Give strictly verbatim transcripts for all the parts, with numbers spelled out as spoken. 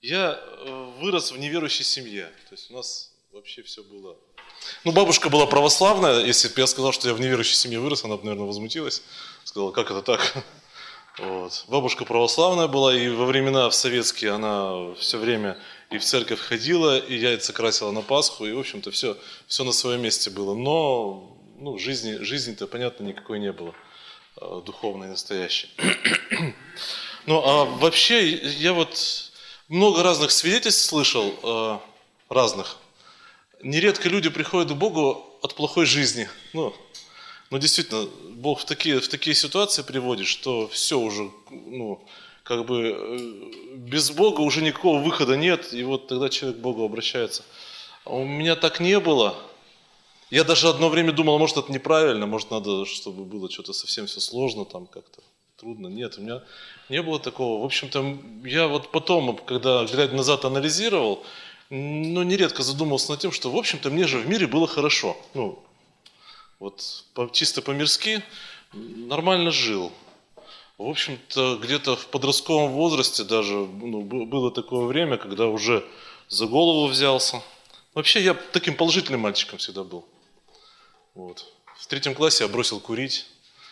Я э, вырос в неверующей семье. То есть у нас вообще все было... Ну, бабушка была православная. Если бы я сказал, что я в неверующей семье вырос, она бы, наверное, возмутилась. Сказала, как это так? Вот. Бабушка православная была, и во времена в советские она все время и в церковь ходила, и яйца красила на Пасху, и, в общем-то, все, все на своем месте было. Но ну, жизни, жизни-то, понятно, никакой не было, э, духовной, настоящей. Ну, а вообще, я вот много разных свидетельств слышал, э, разных. Нередко люди приходят к Богу от плохой жизни. Ну, ну действительно, Бог в такие, в такие ситуации приводит, что все уже, ну, как бы э, без Бога уже никакого выхода нет, и вот тогда человек к Богу обращается. А у меня так не было. Я даже одно время думал, может, это неправильно, может, надо, чтобы было что-то совсем все сложно, там как-то трудно. Нет, у меня не было такого. В общем-то, я вот потом, когда, глядя назад, анализировал, ну, нередко задумывался над тем, что, в общем-то, мне же в мире было хорошо. Ну, вот по, чисто по-мирски нормально жил. В общем-то, где-то в подростковом возрасте даже ну, было такое время, когда уже за голову взялся. Вообще, я таким положительным мальчиком всегда был. Вот. В третьем классе я бросил курить.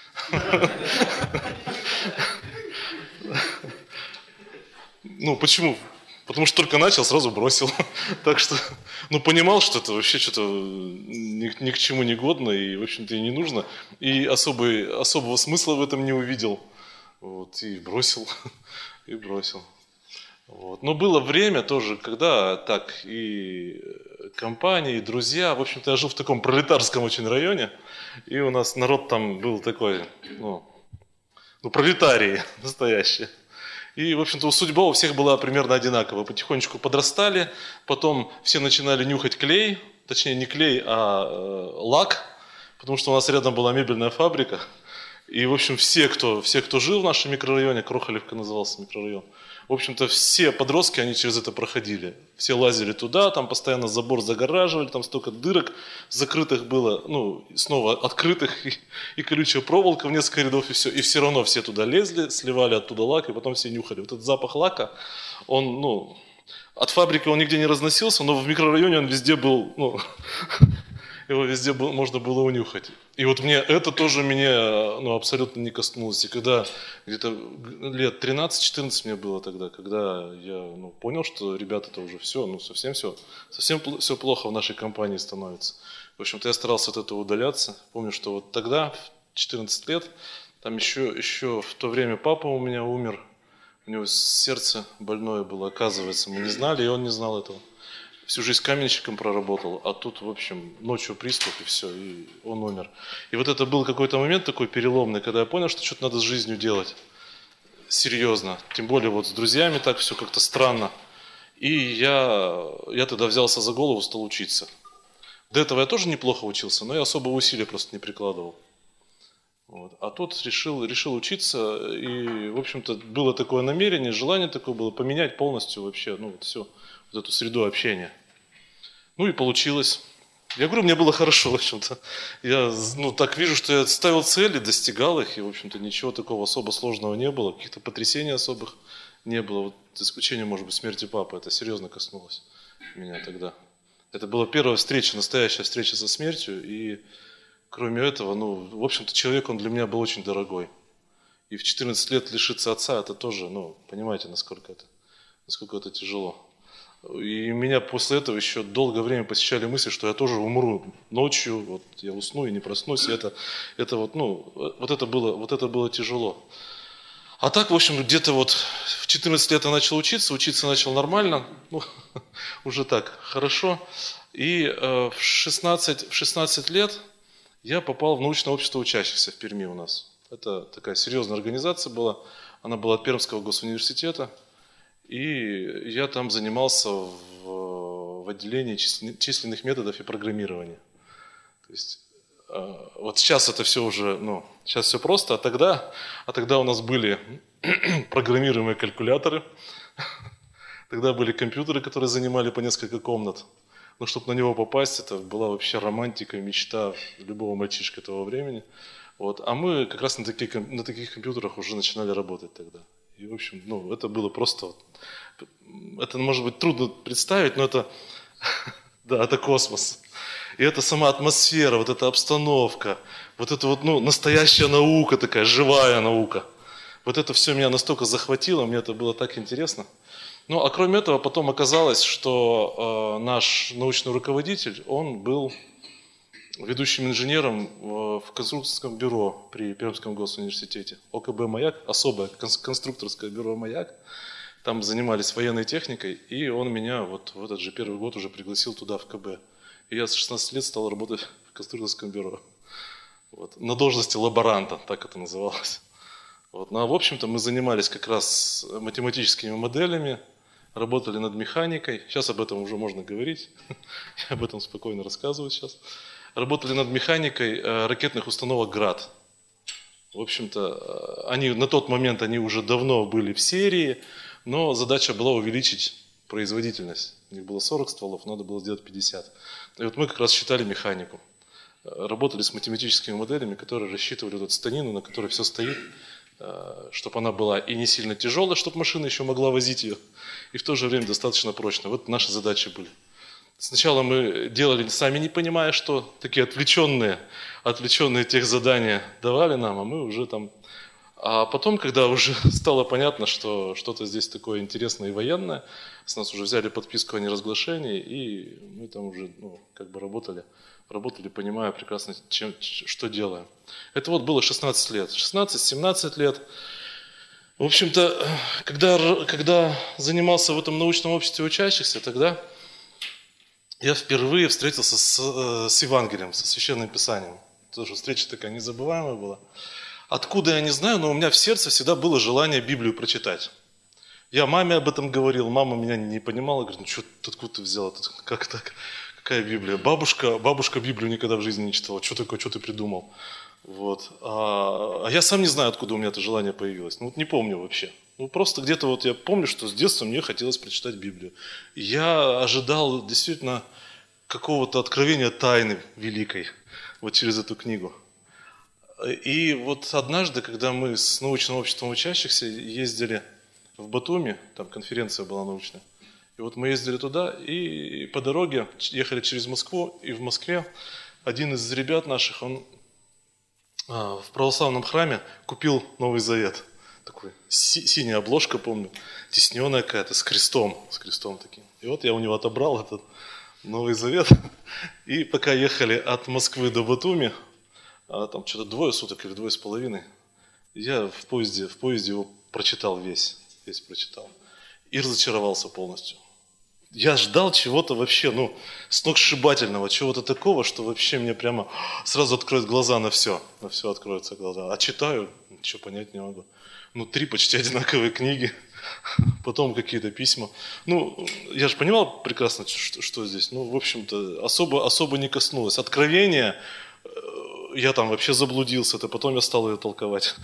Ну, почему? Потому что только начал, сразу бросил. Так что, ну, понимал, что это вообще что-то ни, ни к чему не годно и, в общем-то, и не нужно. И особый, особого смысла в этом не увидел. Вот, и бросил, и бросил. Вот. Но было время тоже, когда так и компании, и друзья. В общем-то, я жил в таком пролетарском очень районе. И у нас народ там был такой, ну, ну пролетарии настоящие. И, в общем-то, судьба у всех была примерно одинаковая. Потихонечку подрастали, потом все начинали нюхать клей, точнее не клей, а э, лак, потому что у нас рядом была мебельная фабрика. И, в общем, все, кто, все, кто жил в нашем микрорайоне, Крохолевка назывался микрорайон, в общем-то, все подростки, они через это проходили. Все лазили туда, там постоянно забор загораживали, там столько дырок закрытых было, ну, снова открытых, и, и колючая проволока в несколько рядов, и все. И все равно все туда лезли, сливали оттуда лак, и потом все нюхали. Вот этот запах лака, он, ну, от фабрики он нигде не разносился, но в микрорайоне он везде был, ну, его везде был, можно было унюхать. И вот мне это тоже меня ну, абсолютно не коснулось. И когда где-то лет тринадцать-четырнадцать мне было тогда, когда я ну, понял, что ребята-то уже все, ну совсем все, совсем все плохо в нашей компании становится. В общем-то я старался от этого удаляться. Помню, что вот тогда, в четырнадцать лет, там еще, еще в то время папа у меня умер. У него сердце больное было, оказывается, мы не знали, и он не знал этого. Всю жизнь каменщиком проработал, а тут, в общем, ночью приступ, и все, и он умер. И вот это был какой-то момент такой переломный, когда я понял, что что-то надо с жизнью делать. Серьезно. Тем более вот с друзьями так все как-то странно. И я, я тогда взялся за голову, стал учиться. До этого я тоже неплохо учился, но я особого усилия просто не прикладывал. Вот. А тут решил, решил учиться, и, в общем-то, было такое намерение, желание такое было поменять полностью вообще, ну, вот все, вот эту среду общения. Ну и получилось. Я говорю, мне было хорошо, в общем-то. Я, ну, так вижу, что я ставил цели, достигал их, и, в общем-то, ничего такого особо сложного не было, каких-то потрясений особых не было. Вот исключение, может быть, смерти папы, это серьезно коснулось меня тогда. Это была первая встреча, настоящая встреча со смертью, и кроме этого, ну, в общем-то, человек, он для меня был очень дорогой. И в четырнадцать лет лишиться отца, это тоже, ну, понимаете, насколько это, насколько это тяжело. И меня после этого еще долгое время посещали мысли, что я тоже умру ночью, вот я усну и не проснусь. И это, это вот, ну, вот это было, вот это было тяжело. А так, в общем, где-то вот в четырнадцать лет я начал учиться, учиться начал нормально, ну, уже так, хорошо. И э, в, шестнадцать, в шестнадцать лет я попал в научное общество учащихся в Перми у нас. Это такая серьезная организация была, она была от Пермского госуниверситета. И я там занимался в, в отделении численных методов и программирования. То есть э, вот сейчас это все уже, ну, сейчас все просто, а тогда, а тогда у нас были программируемые калькуляторы, тогда были компьютеры, которые занимали по несколько комнат. Но чтобы на него попасть, это была вообще романтика, мечта любого мальчишка того времени. Вот. А мы как раз на таких, на таких компьютерах уже начинали работать тогда. И, в общем, ну, это было просто это может быть трудно представить, но это, да, это космос. И это сама атмосфера, вот эта обстановка, вот это вот, ну, настоящая наука такая, живая наука. Вот это все меня настолько захватило, мне это было так интересно. Ну, а кроме этого, потом оказалось, что э, наш научный руководитель, он был ведущим инженером в конструкторском бюро при Пермском госуниверситете. о ка бэ «Маяк», особое конструкторское бюро «Маяк». Там занимались военной техникой, и он меня вот в этот же первый год уже пригласил туда, в ка бэ. И я с шестнадцати лет стал работать в конструкторском бюро. Вот. На должности лаборанта, так это называлось. Вот. Ну, а в общем-то мы занимались как раз математическими моделями, работали над механикой. Сейчас об этом уже можно говорить. Я об этом спокойно рассказываю сейчас. Работали над механикой ракетных установок «Град». В общем-то, они, на тот момент они уже давно были в серии, но задача была увеличить производительность. У них было сорок стволов, надо было сделать пятьдесят. И вот мы как раз считали механику. Работали с математическими моделями, которые рассчитывали вот эту станину, на которой все стоит, чтобы она была и не сильно тяжелая, чтобы машина еще могла возить ее, и в то же время достаточно прочная. Вот наши задачи были. Сначала мы делали, сами не понимая, что такие отвлеченные, отвлеченные тех задания давали нам, а мы уже там... А потом, когда уже стало понятно, что что-то здесь такое интересное и военное, с нас уже взяли подписку о неразглашении, и мы там уже, ну, как бы работали, работали, понимая прекрасно, чем, что делаем. Это вот было шестнадцать лет, шестнадцать-семнадцать лет. В общем-то, когда, когда занимался в этом научном обществе учащихся, тогда я впервые встретился с, с Евангелием, со Священным Писанием. Тоже встреча такая незабываемая была. Откуда, я не знаю, но у меня в сердце всегда было желание Библию прочитать. Я маме об этом говорил, мама меня не понимала, говорит, ну что ты, откуда ты взял это, как так, какая Библия? Бабушка, бабушка Библию никогда в жизни не читала, что такое, что ты придумал? Вот. А, а я сам не знаю, откуда у меня это желание появилось, ну вот не помню вообще. Ну просто где-то вот я помню, что с детства мне хотелось прочитать Библию. И я ожидал действительно какого-то откровения тайны великой вот через эту книгу. И вот однажды, когда мы с научным обществом учащихся ездили в Батуми, там конференция была научная, и вот мы ездили туда, и по дороге ехали через Москву, и в Москве один из ребят наших, он в православном храме купил Новый Завет. Такой си- синяя обложка, помню, тисненная какая-то, с крестом, с крестом таким. И вот я у него отобрал этот Новый Завет, и пока ехали от Москвы до Батуми, а там что-то двое суток или двое с половиной, я в поезде, в поезде его прочитал весь, весь прочитал. И разочаровался полностью. Я ждал чего-то вообще, ну, сногсшибательного, чего-то такого, что вообще мне прямо сразу откроет глаза на все. На все откроются глаза. А читаю, ничего понять не могу. Ну, три почти одинаковые книги, потом какие-то письма. Ну, я же понимал прекрасно, что, что здесь. Ну, в общем-то, особо, особо не коснулось. Откровение... Я там вообще заблудился, это потом я стал ее толковать.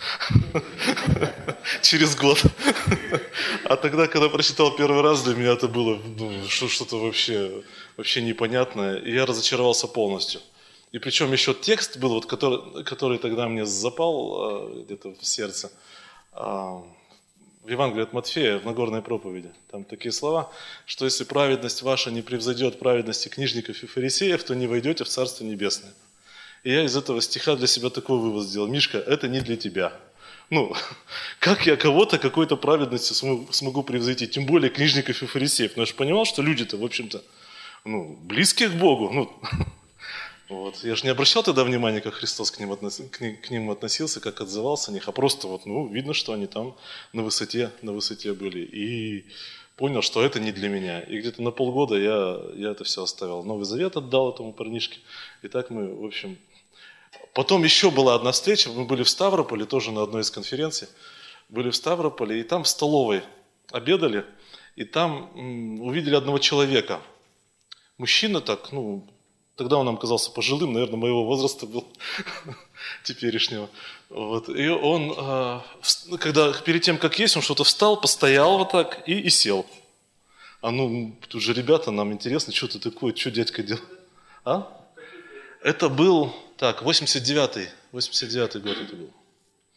Через год. А тогда, когда прочитал первый раз, для меня это было ну, что-то вообще, вообще непонятное. И я разочаровался полностью. И причем еще текст был, вот, который, который тогда мне запал где-то в сердце. В Евангелии от Матфея, в Нагорной проповеди. Там такие слова, что если праведность ваша не превзойдет праведности книжников и фарисеев, то не войдете в Царство Небесное. И я из этого стиха для себя такой вывод сделал. Мишка, это не для тебя. Ну, как я кого-то какой-то праведностью смогу, смогу превзойти? Тем более книжников и фарисеев. Но я же понимал, что люди-то, в общем-то, ну, близкие к Богу. Ну, вот. Я же не обращал тогда внимания, как Христос к ним, относ... к, ним, к ним относился, как отзывался о них. А просто вот, ну, видно, что они там на высоте, на высоте были. И понял, что это не для меня. И где-то на полгода я, я это все оставил. Новый Завет отдал этому парнишке. И так мы, в общем... Потом еще была одна встреча, мы были в Ставрополе, тоже на одной из конференций, были в Ставрополе, и там в столовой обедали, и там м, увидели одного человека. Мужчина так, ну, тогда он нам казался пожилым, наверное, моего возраста был, теперешнего. Вот. И он, когда перед тем, как есть, он что-то встал, постоял вот так и, и сел. А ну, тут же, ребята, нам интересно, что ты такое, что дядька делал? А? Это был... Так, восемьдесят девятый, восемьдесят девятый год это был.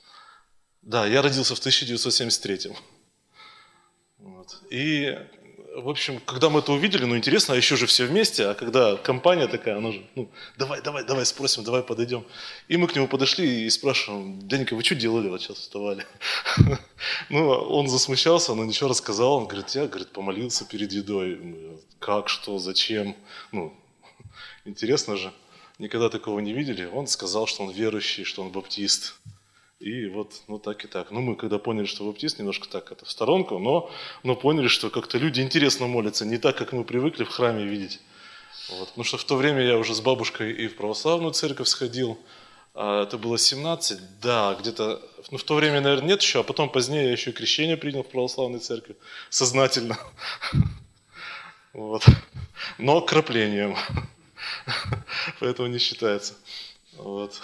Да, я родился в тысяча девятьсот семьдесят третьем. Вот. И в общем, когда мы это увидели, ну интересно, а еще же все вместе, а когда компания такая, она же, ну, давай, давай, давай спросим, давай подойдем. И мы к нему подошли и спрашиваем: Денька, вы что делали вот сейчас вставали? Ну, он засмущался, но ничего рассказал, он говорит: я, говорит, помолился перед едой. Как, что, зачем? Ну, интересно же, никогда такого не видели. Он сказал, что он верующий, что он баптист. И вот, ну так и так. Ну мы когда поняли, что баптист, немножко так это в сторонку, но, но поняли, что как-то люди интересно молятся, не так, как мы привыкли в храме видеть. Вот. Потому что в то время я уже с бабушкой и в православную церковь сходил. А это было семнадцать, да, где-то, ну в то время, наверное, нет еще, а потом позднее я еще и крещение принял в православной церкви, сознательно. Вот. Но краплением. Поэтому не считается. Вот.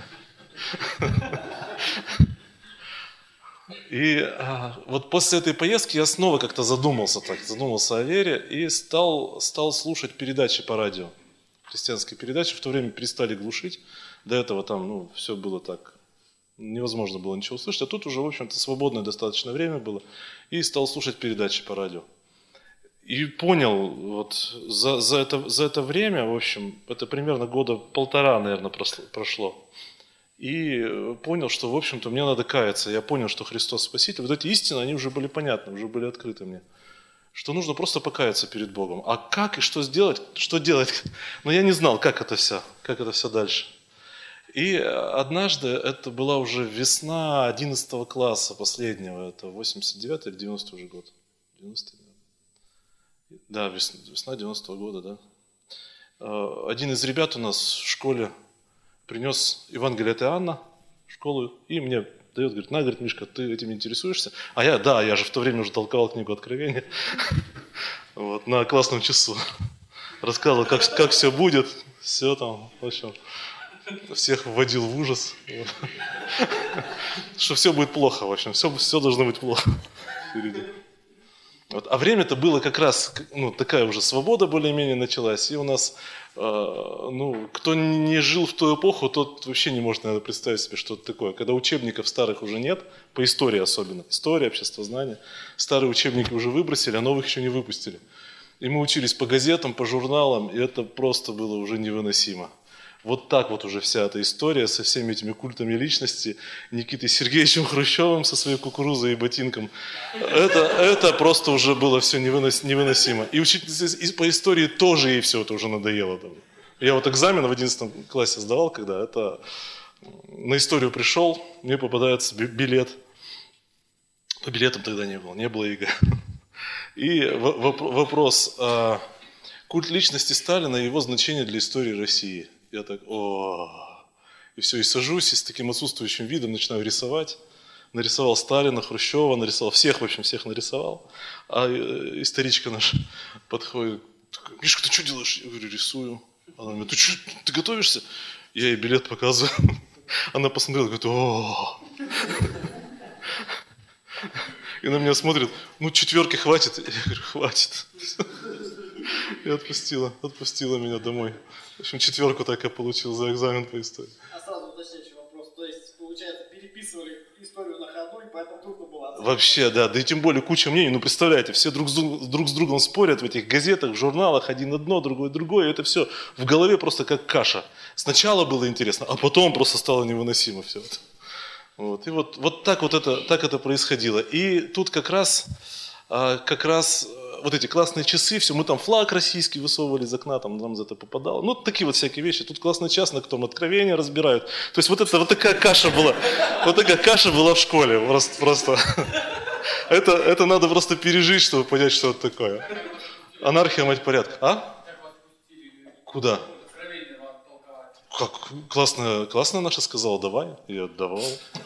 И а, вот после этой поездки я снова как-то задумался так, задумался о вере и стал, стал слушать передачи по радио. Христианские передачи в то время перестали глушить. До этого там, ну, все было так, невозможно было ничего услышать. А тут уже, в общем-то, свободное достаточно время было. И стал слушать передачи по радио. И понял, вот за, за, это, за это время, в общем, это примерно года полтора, наверное, прошло. И понял, что, в общем-то, мне надо каяться. Я понял, что Христос Спаситель. Вот эти истины, они уже были понятны, уже были открыты мне. Что нужно просто покаяться перед Богом. А как и что сделать, что делать? Но я не знал, как это все, как это все дальше. И однажды, это была уже весна одиннадцатого класса последнего, это восемьдесят девятый или девяностый уже год? девяностый, да, весна девяностого года, да. Один из ребят у нас в школе принес Евангелие от Иоанна в школу и мне дает, говорит: на, говорит, Мишка, ты этим интересуешься? А я, да, я же в то время уже толковал книгу Откровения вот, на классном часу. Рассказывал, как, как все будет, все там, в общем, всех вводил в ужас. Что все будет плохо, в общем, все, все должно быть плохо впереди. Вот. А время-то было как раз, ну, такая уже свобода более-менее началась, и у нас, э, ну, кто не жил в ту эпоху, тот вообще не может, наверное, представить себе, что это такое. Когда учебников старых уже нет, по истории особенно, история, обществознание, старые учебники уже выбросили, а новых еще не выпустили. И мы учились по газетам, по журналам, и это просто было уже невыносимо. Вот так вот уже вся эта история со всеми этими культами личности, Никитой Сергеевичем Хрущевым со своей кукурузой и ботинком. Это, это просто уже было все невынос, невыносимо. И учительница по истории тоже ей все это уже надоело. Я вот экзамен в одиннадцатом классе сдавал, когда это на историю пришел, мне попадается билет. По билетам тогда не было, не было ЕГЭ. И вопрос: культ личности Сталина и его значение для истории России. Я так, о, и все, и сажусь, и с таким отсутствующим видом начинаю рисовать. Нарисовал Сталина, Хрущева, нарисовал всех, в общем, всех нарисовал. А историчка наша подходит: Мишка, ты что делаешь? Я говорю: рисую. Она говорит: ты что, ты готовишься? Я ей билет показываю. Она посмотрела, говорит: о. И на меня смотрит: ну, четверки хватит? Я говорю: хватит. И отпустила, отпустила меня домой. В общем, четверку так я получил за экзамен по истории. А сразу уточняющий вопрос. То есть, получается, переписывали историю на ходу, и поэтому трудно было оценить? Вообще, да. Да и тем более куча мнений. Ну, представляете, все друг с, друг, друг с другом спорят в этих газетах, в журналах. Один одно, другой другое. И это все в голове просто как каша. Сначала было интересно, а потом просто стало невыносимо все это. Вот. И вот, вот так вот это, так это происходило. И тут как раз, как раз вот эти классные часы, все, мы там флаг российский высовывали из окна, там нам за это попадало. Ну, такие вот всякие вещи. Тут классный час, на котором Откровения разбирают. То есть вот это вот такая каша была. Вот такая каша была в школе. Просто, просто. Это, это надо просто пережить, чтобы понять, что это такое. Анархия, мать порядка. А? Куда? Как? Классно, классно наша сказала: давай. Я давал.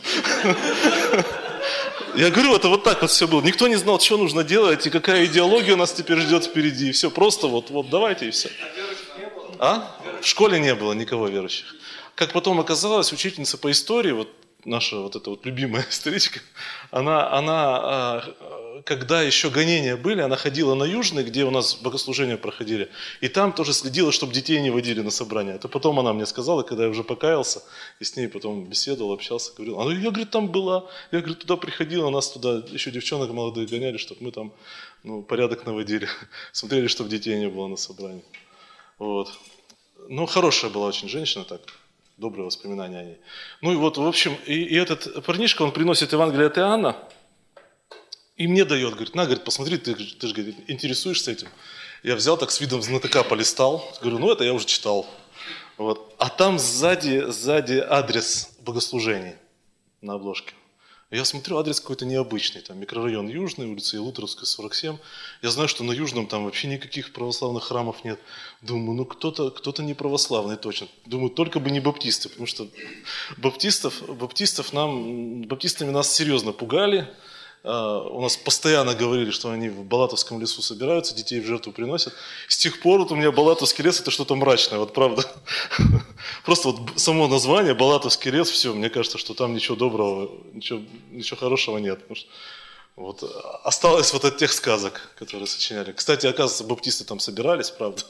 Я говорю, это вот так вот все было. Никто не знал, что нужно делать, и какая идеология нас теперь ждет впереди. И все, просто вот, вот давайте, и все. А? В школе не было никого верующих. Как потом оказалось, учительница по истории, вот наша вот эта вот любимая историчка, она, она, когда еще гонения были, она ходила на Южный, где у нас богослужения проходили, и там тоже следила, чтобы детей не водили на собрания. Это потом она мне сказала, когда я уже покаялся, и с ней потом беседовал, общался, говорил. Она, я, говорит, там была, я, говорит, туда приходила, нас туда еще девчонок молодых гоняли, чтобы мы там ну, порядок наводили, смотрели, чтобы детей не было на собрании. Вот. Ну, хорошая была очень женщина, так, добрые воспоминания о ней. Ну и вот, в общем, и, и этот парнишка, он приносит Евангелие от Иоанна, и мне дает, говорит, на, говорит, посмотри, ты, ты же, говорит, интересуешься этим. Я взял так с видом знатока полистал, говорю, ну это я уже читал. Вот. А там сзади, сзади адрес богослужений на обложке. Я смотрю, адрес какой-то необычный, там микрорайон Южный, улица Елуторовская, сорок семь. Я знаю, что на Южном там вообще никаких православных храмов нет. Думаю, ну кто-то, кто-то не православный точно. Думаю, только бы не баптисты, потому что баптистов, баптистов нам, баптистами нас серьезно пугали. У нас постоянно говорили, что они в Балатовском лесу собираются, детей в жертву приносят. С тех пор вот у меня Балатовский лес это что-то мрачное, вот правда. Просто вот само название Балатовский лес, все, мне кажется, что там ничего доброго, ничего, ничего хорошего нет. Что, вот, осталось вот от тех сказок, которые сочиняли. Кстати, оказывается, баптисты там собирались, правда.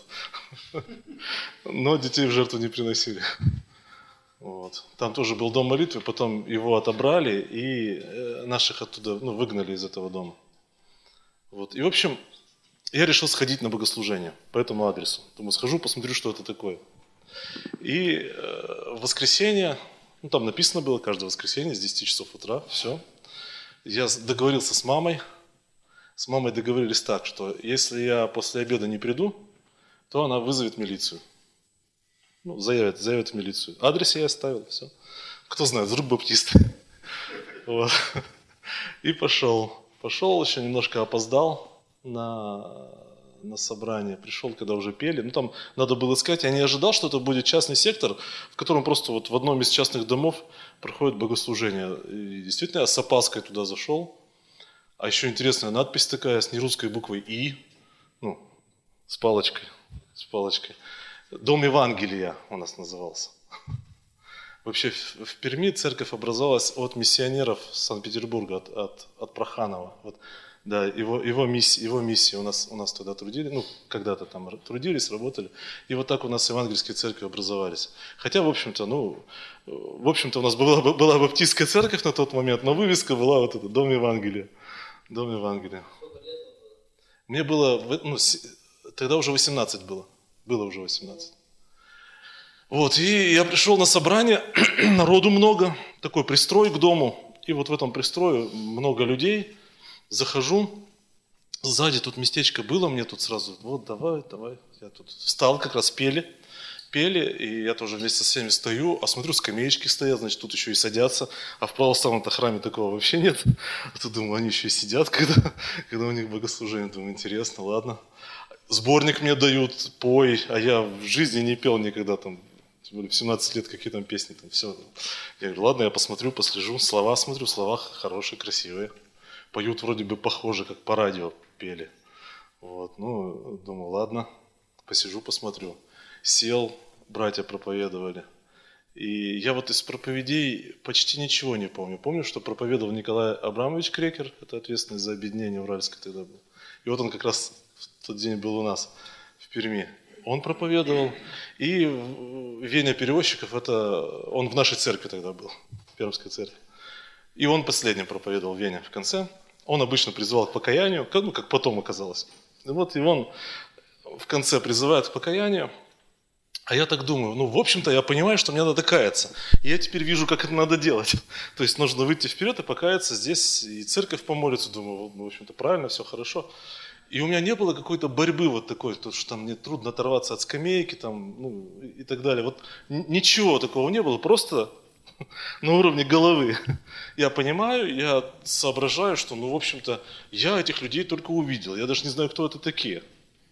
Но детей в жертву не приносили. Вот. Там тоже был дом молитвы, потом его отобрали и наших оттуда ну, выгнали из этого дома. Вот. И в общем, я решил сходить на богослужение по этому адресу. Думаю, схожу, посмотрю, что это такое. И э, в воскресенье, ну там написано было, каждое воскресенье с десяти часов утра, все. Я договорился с мамой. С мамой договорились так, что если я после обеда не приду, то она вызовет милицию. Ну, заявят, заявят в милицию. Адрес я оставил, все. Кто знает, вдруг баптист. Вот. И пошел. Пошел, еще немножко опоздал на, на собрание. Пришел, когда уже пели. Ну, там надо было искать. Я не ожидал, что это будет частный сектор, в котором просто вот в одном из частных домов проходит богослужение. И действительно, я с опаской туда зашел. А еще интересная надпись такая, с нерусской буквой «И». Ну, с палочкой. С палочкой. Дом Евангелия у нас назывался. Вообще в Перми церковь образовалась от миссионеров Санкт-Петербурга, от, от, от Проханова. Вот, да, его, его, миссия, его миссия у нас, у нас тогда трудили, ну, когда-то там трудились, работали. И вот так у нас евангельские церкви образовались. Хотя, в общем-то, ну, в общем-то у нас была, была баптистская церковь на тот момент, но вывеска была вот эта, Дом Евангелия. Дом Евангелия. Мне было, ну, тогда уже восемнадцать было. Было уже восемнадцать. Вот, и я пришел на собрание, народу много, такой пристрой к дому. И вот в этом пристрое много людей. Захожу, сзади тут местечко было, мне тут сразу, вот давай, давай. Я тут встал, как раз пели, пели, и я тоже вместе со всеми стою, а смотрю, скамеечки стоят, значит, тут еще и садятся. А в православном-то храме такого вообще нет. А тут, думаю, они еще и сидят, когда, когда у них богослужение. Думаю, интересно, ладно. Сборник мне дают, пой, а я в жизни не пел никогда там, тем более в семнадцать лет, какие там песни, там все. Я говорю, ладно, я посмотрю, послежу, слова смотрю, слова хорошие, красивые. Поют вроде бы похоже, как по радио пели. Вот, ну, думаю, ладно, посижу, посмотрю. Сел, братья проповедовали. И я вот из проповедей почти ничего не помню. Помню, что проповедовал Николай Абрамович Крекер, это ответственный за объединение Уральское тогда был. И вот он как раз в тот день был у нас в Перми. Он проповедовал. И Веня Перевозчиков, это он в нашей церкви тогда был, в Пермской церкви. И он последним проповедовал, Веня, в конце. Он обычно призывал к покаянию, как, ну, как потом оказалось. И вот и он в конце призывает к покаянию. А я так думаю, ну, в общем-то, я понимаю, что мне надо каяться. И я теперь вижу, как это надо делать. То есть нужно выйти вперед и покаяться здесь, и церковь помолится. Думаю, ну, в общем-то, правильно, все хорошо. И у меня не было какой-то борьбы вот такой, то, что там мне трудно оторваться от скамейки там, ну, и так далее. Вот ничего такого не было, просто на уровне головы. Я понимаю, я соображаю, что, ну, в общем-то, я этих людей только увидел. Я даже не знаю, кто это такие.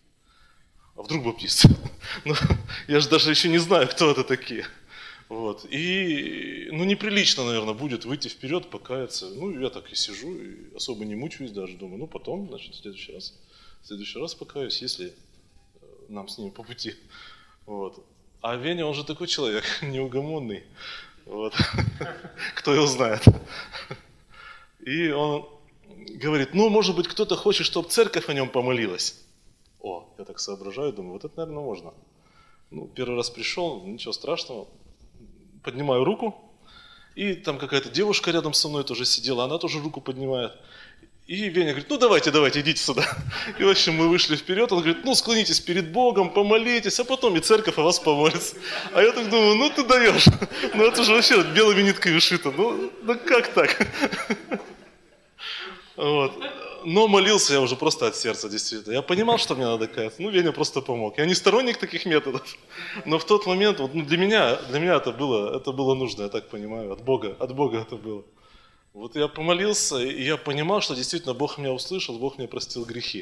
А вдруг баптисты? Ну, я же даже еще не знаю, кто это такие. Вот. И, ну, неприлично, наверное, будет выйти вперед, покаяться. Ну, я так и сижу, и особо не мучаюсь даже. Думаю, ну, потом, значит, в следующий раз. В следующий раз покаюсь, если нам с ними по пути. Вот. А Веня, он же такой человек, неугомонный. Вот. Кто его знает. И он говорит, ну, может быть, кто-то хочет, чтобы церковь о нем помолилась. О, я так соображаю, думаю, вот это, наверное, можно. Ну, первый раз пришел, ничего страшного. Поднимаю руку, и там какая-то девушка рядом со мной тоже сидела, она тоже руку поднимает. И Веня говорит, ну давайте, давайте, идите сюда. И в общем мы вышли вперед, он говорит, ну склонитесь перед Богом, помолитесь, а потом и церковь о вас помолится. А я так думаю, ну ты даешь, ну это же вообще белыми нитками шито, ну, ну как так? Вот. Но молился я уже просто от сердца, действительно. Я понимал, что мне надо каяться, ну Веня просто помог. Я не сторонник таких методов, но в тот момент, вот, ну, для меня, для меня это было, это было нужно, я так понимаю, от Бога, от Бога это было. Вот я помолился, и я понимал, что действительно Бог меня услышал, Бог мне простил грехи.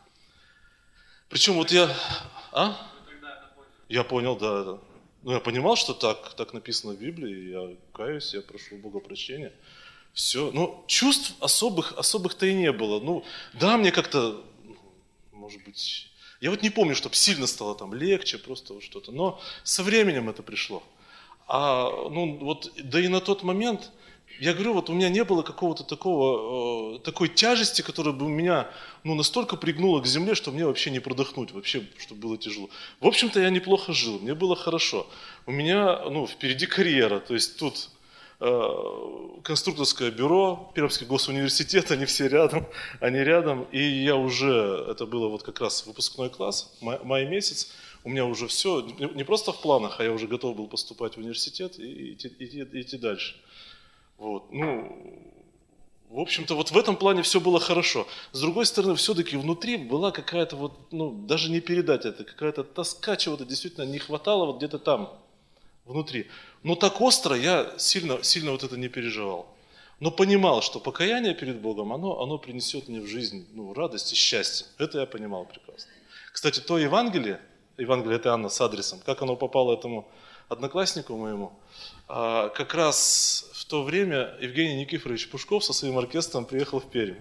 Причем вот я... А? Я понял, да, да. Ну, я понимал, что так, так написано в Библии, я каюсь, я прошу Бога прощения. Все. Ну, чувств особых, особых-то и не было. Ну, да, мне как-то, может быть... Я вот не помню, чтобы сильно стало там легче, просто вот что-то. Но со временем это пришло. А, ну, вот, да и на тот момент... Я говорю, вот у меня не было какого-то такого, э, такой тяжести, которая бы меня ну, настолько пригнула к земле, что мне вообще не продохнуть, вообще, чтобы было тяжело. В общем-то, я неплохо жил, мне было хорошо. У меня ну, впереди карьера, то есть тут э, конструкторское бюро, Пермский госуниверситет, они все рядом, они рядом. И я уже, это было вот как раз выпускной класс, май, май месяц, у меня уже все, не просто в планах, а я уже готов был поступать в университет и идти, идти, идти дальше. Вот, ну, в общем-то, вот в этом плане все было хорошо. С другой стороны, все-таки внутри была какая-то вот, ну, даже не передать это, какая-то тоска чего-то действительно не хватало вот где-то там, внутри. Но так остро я сильно, сильно вот это не переживал. Но понимал, что покаяние перед Богом, оно, оно принесет мне в жизнь ну, радость и счастье. Это я понимал прекрасно. Кстати, то Евангелие, Евангелие это Анна с адресом, как оно попало этому однокласснику моему, как раз в то время Евгений Никифорович Пушков со своим оркестром приехал в Пермь.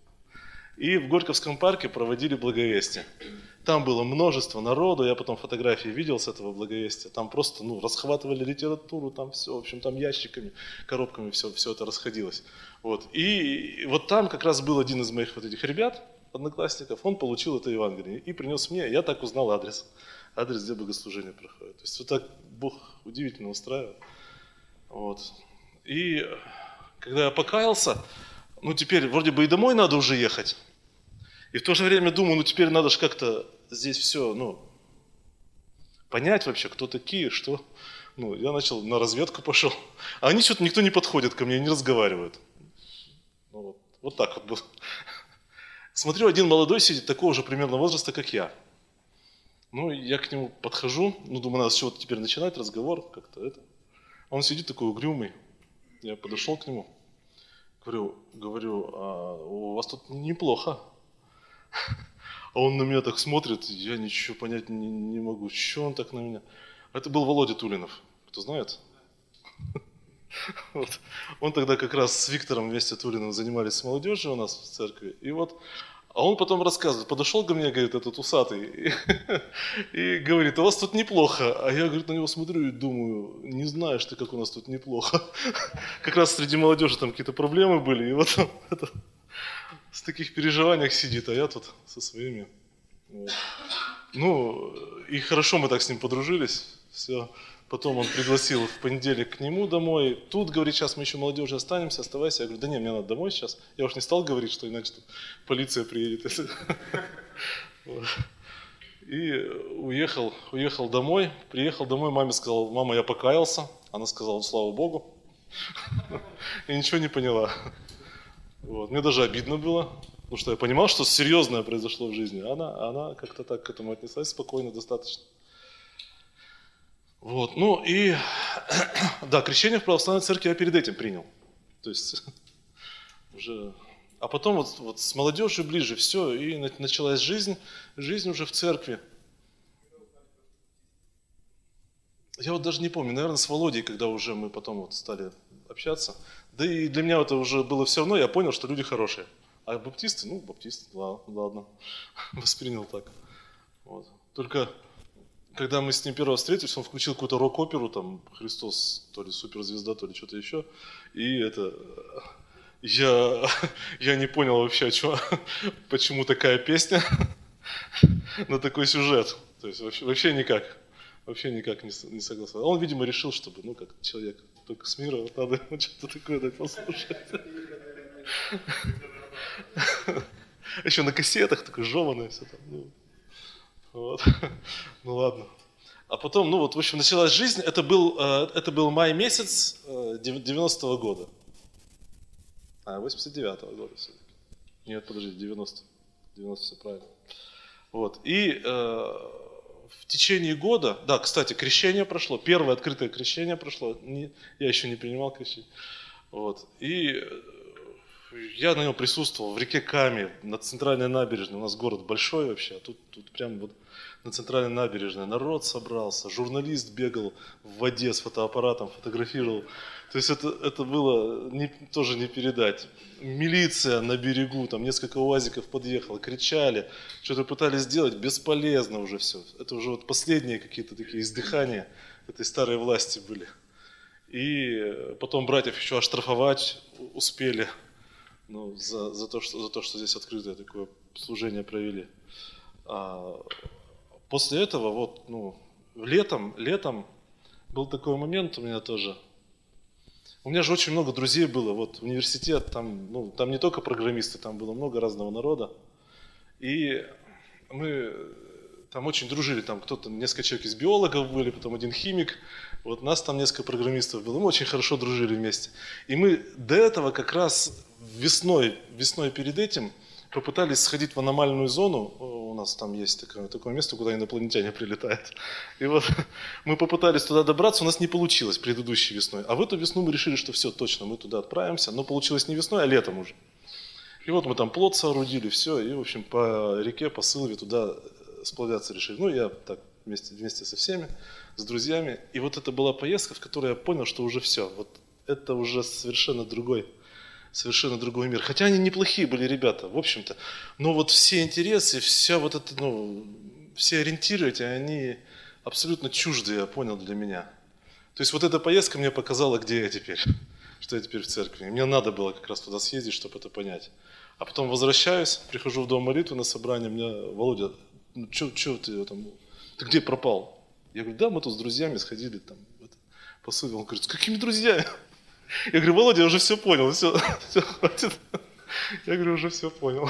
И в Горьковском парке проводили благовестие. Там было множество народу, я потом фотографии видел с этого благовестия. Там просто ну, расхватывали литературу, там все, в общем, там ящиками, коробками все, все это расходилось. Вот. И вот там как раз был один из моих вот этих ребят, одноклассников, он получил это Евангелие и принес мне, я так узнал адрес. Адрес, где богослужение проходит. То есть вот так Бог удивительно устраивает. Вот. И когда я покаялся, ну теперь вроде бы и домой надо уже ехать. И в то же время думаю, ну теперь надо же как-то здесь все, ну, понять вообще, кто такие, что. Ну, я начал на разведку пошел. А они что-то, никто не подходит ко мне, не разговаривают. Ну, вот, вот так вот было. Смотрю, один молодой сидит, такого же примерно возраста, как я. Ну, я к нему подхожу, ну, думаю, надо с чего-то теперь начинать разговор, как-то это. Он сидит такой угрюмый. Я подошел к нему, говорю, говорю, а у вас тут неплохо. А он на меня так смотрит, я ничего понять не, не могу, что он так на меня. Это был Володя Тулинов, кто знает? Вот. Он тогда как раз с Виктором вместе Тулиным занимались с молодежью у нас в церкви. И вот, а он потом рассказывает, подошел ко мне, говорит, этот усатый, и, и говорит, у вас тут неплохо. А я, говорит, на него смотрю и думаю, не знаешь ты, как у нас тут неплохо. Как раз среди молодежи там какие-то проблемы были, и вот он это, с таких переживаниях сидит, а я тут со своими. Вот. Ну, и хорошо мы так с ним подружились, все. Потом он пригласил в понедельник к нему домой. Тут, говорит, сейчас мы еще молодежи останемся, оставайся. Я говорю, да не, мне надо домой сейчас. Я уж не стал говорить, что иначе тут полиция приедет. И уехал, уехал домой. Приехал домой, маме сказал, мама, я покаялся. Она сказала, слава Богу. И ничего не поняла. Вот. Мне даже обидно было, потому что я понимал, что серьезное произошло в жизни. Она, она как-то так к этому отнеслась спокойно достаточно. Вот, ну и, да, крещение в православной церкви я перед этим принял. То есть, уже, а потом вот, вот с молодежью ближе все, и началась жизнь, жизнь уже в церкви. Я вот даже не помню, наверное, с Володей, когда уже мы потом вот стали общаться. Да и для меня это уже было все равно, я понял, что люди хорошие. А баптисты, ну, баптисты, ладно, ладно. Воспринял так. Вот. Только... когда мы с ним первый раз встретились, он включил какую-то рок-оперу, там, Христос, то ли суперзвезда, то ли что-то еще. И это... Я, я не понял вообще, что, почему такая песня на такой сюжет. То есть вообще, вообще никак. Вообще никак не, не согласен. Он, видимо, решил, чтобы, ну, как человек только с мира, вот надо ему что-то такое дать послушать. Еще на кассетах такое жеванное все там. Ну, вот. Ну ладно. А потом, ну вот, в общем, началась жизнь. Это был, это был май месяц девяностого года. А, восемьдесят девятого года все-таки. Нет, подожди, девяносто. девяносто, все правильно. Вот. И э, в течение года, да, кстати, крещение прошло, первое открытое крещение прошло. Не, я еще не принимал крещение. Вот. И я на нем присутствовал в реке Каме, на центральной набережной. У нас город большой вообще, а тут, тут прям вот на центральной набережной народ собрался, журналист бегал в воде с фотоаппаратом, фотографировал. То есть это, это было не, тоже не передать. Милиция на берегу, там несколько уазиков подъехало, кричали, что-то пытались сделать, бесполезно уже все. Это уже вот последние какие-то такие издыхания этой старой власти были. И потом братьев еще оштрафовать успели, ну, за, за, то, что, за то, что здесь открытое такое служение провели. А после этого, вот, ну, летом, летом был такой момент у меня тоже. У меня же очень много друзей было, вот университет, там, ну, там не только программисты, там было много разного народа. И мы там очень дружили, там кто-то, несколько человек из биологов были, потом один химик, вот нас там несколько программистов было, мы очень хорошо дружили вместе. И мы до этого как раз весной, весной перед этим попытались сходить в аномальную зону, у нас там есть такое, такое место, куда инопланетяне прилетают. И вот мы попытались туда добраться, у нас не получилось предыдущей весной. А в эту весну мы решили, что все, точно, мы туда отправимся, но получилось не весной, а летом уже. И вот мы там плот соорудили, все, и в общем по реке, по Сылве туда сплавляться решили. Ну я так вместе, вместе со всеми, с друзьями. И вот это была поездка, в которой я понял, что уже все, вот это уже совершенно другой. Совершенно другой мир. Хотя они неплохие были ребята, в общем-то. Но вот все интересы, вся вот это, ну, все ориентиры эти, они абсолютно чуждые, я понял, для меня. То есть вот эта поездка мне показала, где я теперь, что я теперь в церкви. И мне надо было как раз туда съездить, чтобы это понять. А потом возвращаюсь, прихожу в дом молитвы на собрание, мне Володя, ну что ты там, ты где пропал? Я говорю, да, мы тут с друзьями сходили там, по Сылве. Он говорит, с какими друзьями? Я говорю, Володя, я уже все понял, все, все хватит. Я говорю, уже все понял.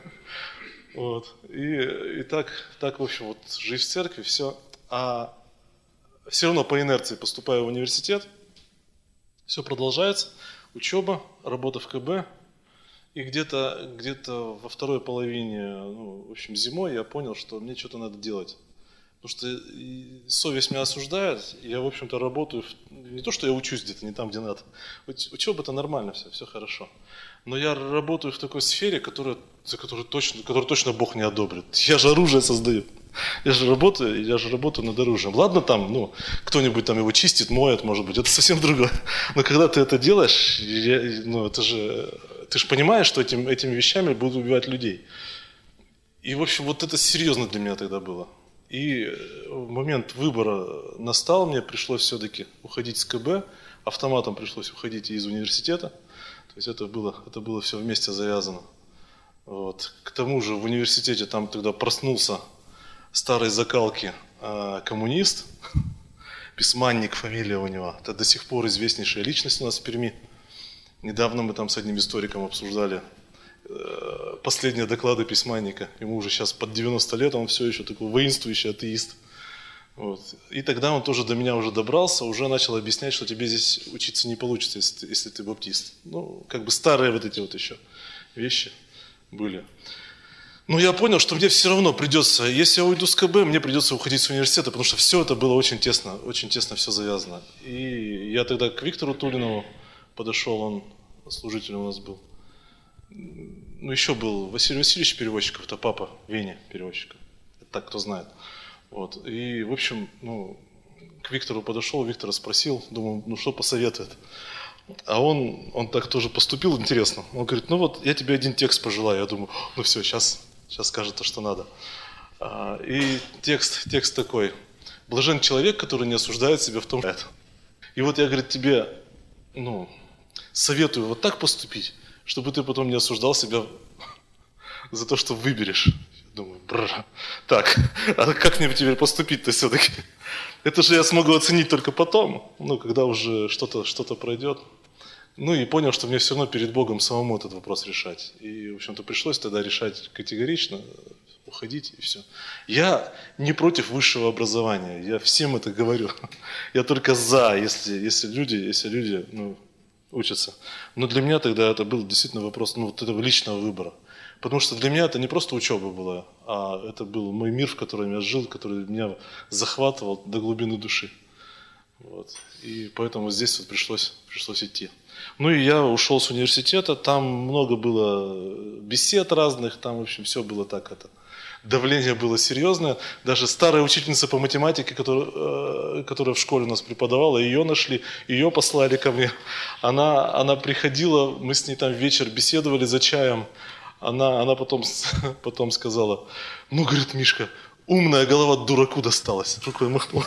Вот. И, и так, так, в общем, вот жизнь в церкви, все. А все равно по инерции поступаю в университет, все продолжается, учеба, работа в КБ. И где-то, где-то во второй половине, ну, в общем, зимой я понял, что мне что-то надо делать. Потому что совесть меня осуждает, и я, в общем-то, работаю, в... не то, что я учусь где-то, не там, где надо. Учеба-то нормально, все, все хорошо. Но я работаю в такой сфере, которая, за которую точно, которую точно Бог не одобрит. Я же оружие создаю. Я же работаю, я же работаю над оружием. Ладно, там, ну, кто-нибудь там его чистит, моет, может быть, это совсем другое. Но когда ты это делаешь, я, ну, это же, ты же понимаешь, что этим, этими вещами будут убивать людей. И, в общем, вот это серьезно для меня тогда было. И момент выбора настал, мне пришлось все-таки уходить с КБ, автоматом пришлось уходить и из университета. То есть это было, это было все вместе завязано. Вот. К тому же в университете там тогда проснулся старой закалки э, коммунист, Письманник фамилия у него. Это до сих пор известнейшая личность у нас в Перми. Недавно мы там с одним историком обсуждали последние доклады Письманника. Ему уже сейчас под девяносто лет, он все еще такой воинствующий атеист. Вот. И тогда он тоже до меня уже добрался, уже начал объяснять, что тебе здесь учиться не получится, если ты, если ты баптист. Ну, как бы старые вот эти вот еще вещи были. Но я понял, что мне все равно придется, если я уйду с КБ, мне придется уходить с университета, потому что все это было очень тесно, очень тесно все завязано. И я тогда к Виктору Тулинову подошел, он служителем у нас был. Ну, еще был Василий Васильевич Переводчиков, это папа Вени Переводчика. Это так, кто знает. Вот. И, в общем, ну, к Виктору подошел, Виктора спросил, думаю, ну, что посоветует. А он, он так тоже поступил интересно. Он говорит, ну вот, я тебе один текст пожелаю. Я думаю, ну все, сейчас, сейчас скажет то, что надо. И текст, текст такой. Блажен человек, который не осуждает себя в том, что это. И вот я, говорит, тебе, ну, советую вот так поступить, чтобы ты потом не осуждал себя за то, что выберешь. Я думаю, бра, так, а как мне теперь поступить-то все-таки? Это же я смогу оценить только потом, ну, когда уже что-то что-то пройдет. Ну и понял, что мне все равно перед Богом самому этот вопрос решать. И, в общем-то, пришлось тогда решать категорично, уходить и все. Я не против высшего образования, я всем это говорю. Я только за, если, если люди, если люди ну, учатся. Но для меня тогда это был действительно вопрос ну, вот этого личного выбора. Потому что для меня это не просто учеба была, а это был мой мир, в котором я жил, который меня захватывал до глубины души. Вот. И поэтому здесь вот пришлось, пришлось идти. Ну и я ушел с университета, там много было бесед разных, там, в общем, все было так, это, давление было серьезное. Даже старая учительница по математике, которая, которая в школе у нас преподавала, ее нашли, ее послали ко мне. Она, она приходила, мы с ней там вечер беседовали за чаем, она, она потом, потом сказала, ну, говорит, Мишка, умная голова дураку досталась. Рукой махнула.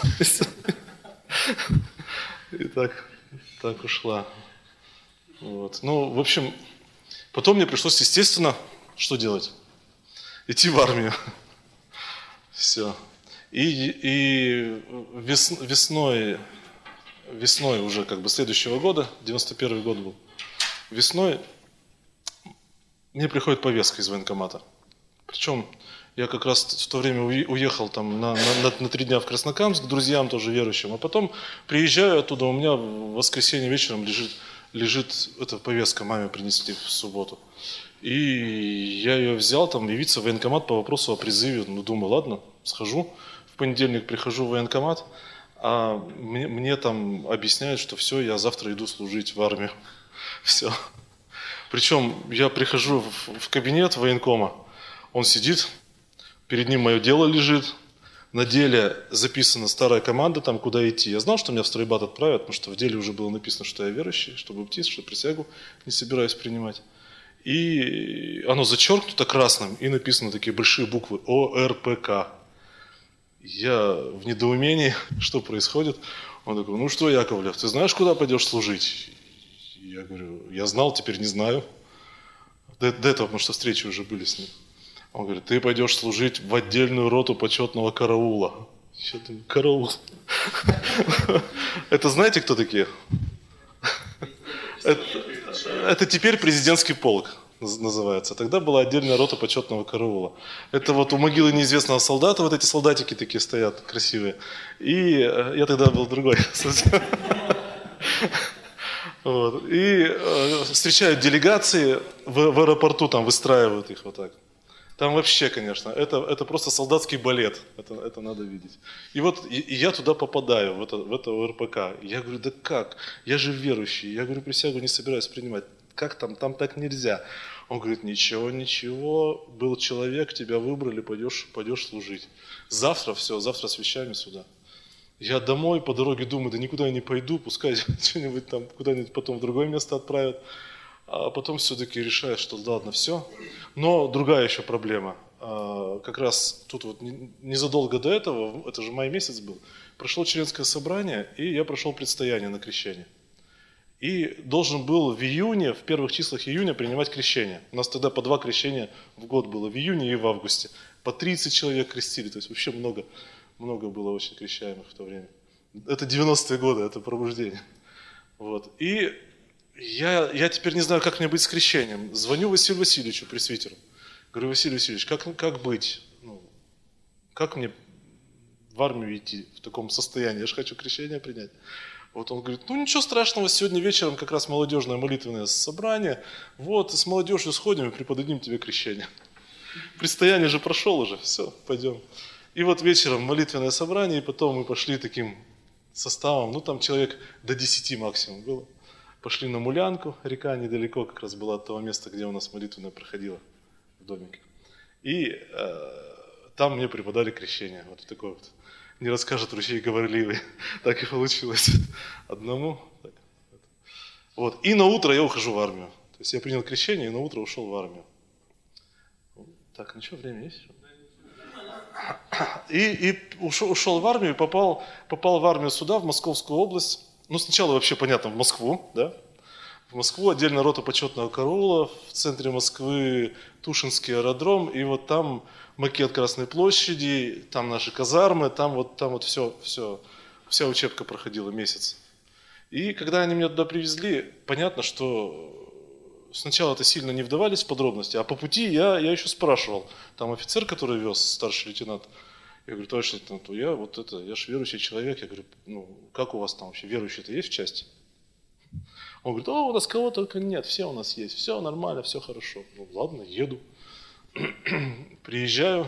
И так, так ушла. Вот. Ну, в общем, потом мне пришлось, естественно, что делать? Идти в армию. Все. И, и вес, весной, весной уже как бы следующего года, девяносто первый год был, весной мне приходит повестка из военкомата. Причем я как раз в то время уехал там на, на, на три дня в Краснокамск к друзьям тоже верующим, а потом приезжаю оттуда, у меня в воскресенье вечером лежит, лежит эта повестка, маме принесли в субботу. И я ее взял, там, явиться в военкомат по вопросу о призыве. Ну, думаю, ладно, схожу. В понедельник прихожу в военкомат, а мне, мне там объясняют, что все, я завтра иду служить в армию. Все. Причем я прихожу в, в кабинет военкома, он сидит, перед ним мое дело лежит, на деле записана старая команда, там, куда идти. Я знал, что меня в стройбат отправят, потому что в деле уже было написано, что я верующий, что баптист, что присягу не собираюсь принимать. И оно зачеркнуто красным, и написано такие большие буквы О Р П К. Я в недоумении, что происходит. Он такой, ну что, Яковлев, ты знаешь, куда пойдешь служить? Я говорю, я знал, теперь не знаю. До, до этого, потому что встречи уже были с ним. Он говорит, ты пойдешь служить в отдельную роту почетного караула. Я думаю, караул. Это знаете, кто такие? Это теперь президентский полк называется. Тогда была отдельная рота почетного караула. Это вот у могилы неизвестного солдата вот эти солдатики такие стоят, красивые. И я тогда был другой. Вот. И э, встречают делегации в, в аэропорту, там выстраивают их вот так. Там вообще, конечно, это, это просто солдатский балет, это, это надо видеть. И вот и, и я туда попадаю, в это, в это О Р П К. Я говорю, да как? Я же верующий, я говорю, присягу не собираюсь принимать. Как там? Там так нельзя. Он говорит, ничего, ничего, был человек, тебя выбрали, пойдешь, пойдешь служить. Завтра все, завтра с вещами сюда. Я домой по дороге думаю, да никуда я не пойду, пускай что-нибудь там куда-нибудь потом в другое место отправят. А потом все-таки решаю, что да, ладно, все. Но другая еще проблема. Как раз тут вот незадолго до этого, это же май месяц был, прошло членское собрание, и я прошел предстояние на крещение. И должен был в июне, в первых числах июня принимать крещение. У нас тогда по два крещения в год было, в июне и в августе. По тридцать человек крестили, то есть вообще много. Много было очень крещаемых в то время. Это девяностые годы, это пробуждение. Вот. И я, я теперь не знаю, как мне быть с крещением. Звоню Василию Васильевичу, пресвитеру. Говорю, Василий Васильевич, как, как быть? Ну, как мне в армию идти в таком состоянии? Я же хочу крещение принять. Вот он говорит, ну ничего страшного, сегодня вечером как раз молодежное молитвенное собрание. Вот, с молодежью сходим и преподадим тебе крещение. Предстояние же прошел уже, все, пойдем. И вот вечером молитвенное собрание, и потом мы пошли таким составом, ну там человек до десяти максимум было. Пошли на Мулянку, река недалеко как раз была от того места, где у нас молитвенное проходило в домике. И э, там мне преподали крещение, вот такой вот. Не расскажет ручей говорливый, так и получилось одному. Так, вот. Вот. И на утро я ухожу в армию. То есть я принял крещение и на утро ушел в армию. Так, ну что, время есть? и, и ушел, ушел в армию, попал, попал в армию сюда, в Московскую область. Ну, сначала вообще, понятно, в Москву, да? В Москву, отдельно рота почетного караула, в центре Москвы Тушинский аэродром, и вот там макет Красной площади, там наши казармы, там вот, там вот все, все, вся учебка проходила месяц. И когда они меня туда привезли, понятно, что сначала-то сильно не вдавались в подробности, а по пути я, я еще спрашивал, там офицер, который вез, старший лейтенант, я говорю, товарищ лейтенант, я вот это, я же верующий человек, я говорю, ну, как у вас там вообще, верующие-то есть в части? Он говорит, о, у нас кого только нет, все у нас есть, все нормально, все хорошо. Ну ладно, еду. Приезжаю,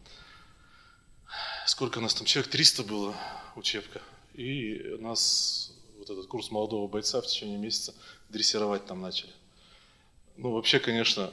сколько у нас там, человек триста было, учебка. И нас, вот этот курс молодого бойца в течение месяца дрессировать там начали. Ну вообще, конечно,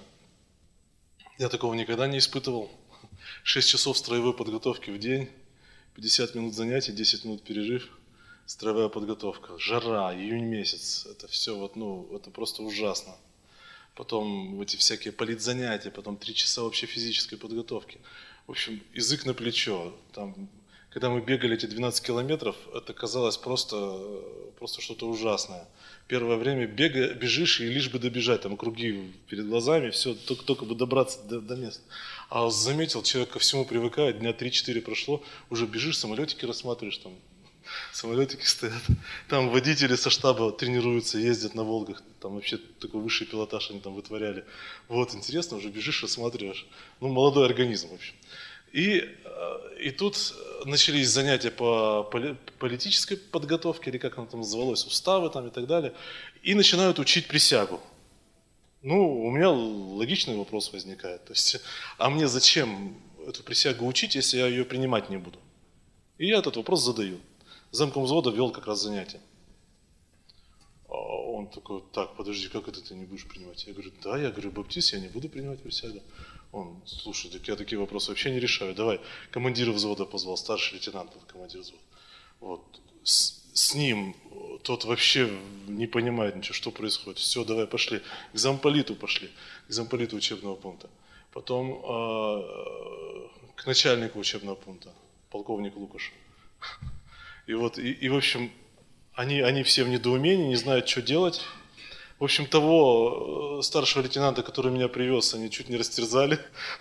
я такого никогда не испытывал. шесть часов строевой подготовки в день, пятьдесят минут занятий, десять минут перерыв. Строевая подготовка, жара, июнь месяц, это все вот, ну, это просто ужасно. Потом эти всякие политзанятия, потом три часа вообще физической подготовки. В общем, язык на плечо. Там, когда мы бегали эти двенадцать километров, это казалось просто, просто что-то ужасное. Первое время бега, бежишь и лишь бы добежать, там круги перед глазами, все, только, только бы добраться до, до места. А заметил, человек ко всему привыкает, дня три-четыре прошло, уже бежишь, самолетики рассматриваешь, там самолетики стоят, там водители со штаба тренируются, ездят на Волгах, там вообще такой высший пилотаж они там вытворяли. Вот, интересно, уже бежишь, рассматриваешь. Ну, молодой организм, в общем. И, и тут начались занятия по политической подготовке, или как оно там называлось, уставы там и так далее, и начинают учить присягу. Ну, у меня логичный вопрос возникает, то есть, а мне зачем эту присягу учить, если я ее принимать не буду? И я этот вопрос задаю. Замком взвода вел как раз занятие. А он такой, так, подожди, как это ты не будешь принимать? Я говорю, да, я говорю, баптист, я не буду принимать присягу. Он, слушай, так я такие вопросы вообще не решаю. Давай, командира взвода позвал, старший лейтенант был командир взвода. Вот, с, с ним тот вообще не понимает ничего, что происходит. Все, давай, пошли. К замполиту пошли, к замполиту учебного пункта. Потом э, к начальнику учебного пункта, полковник Лукаш. И вот, и, и в общем, они, они все в недоумении, не знают, что делать. В общем, того старшего лейтенанта, который меня привез, они чуть не растерзали.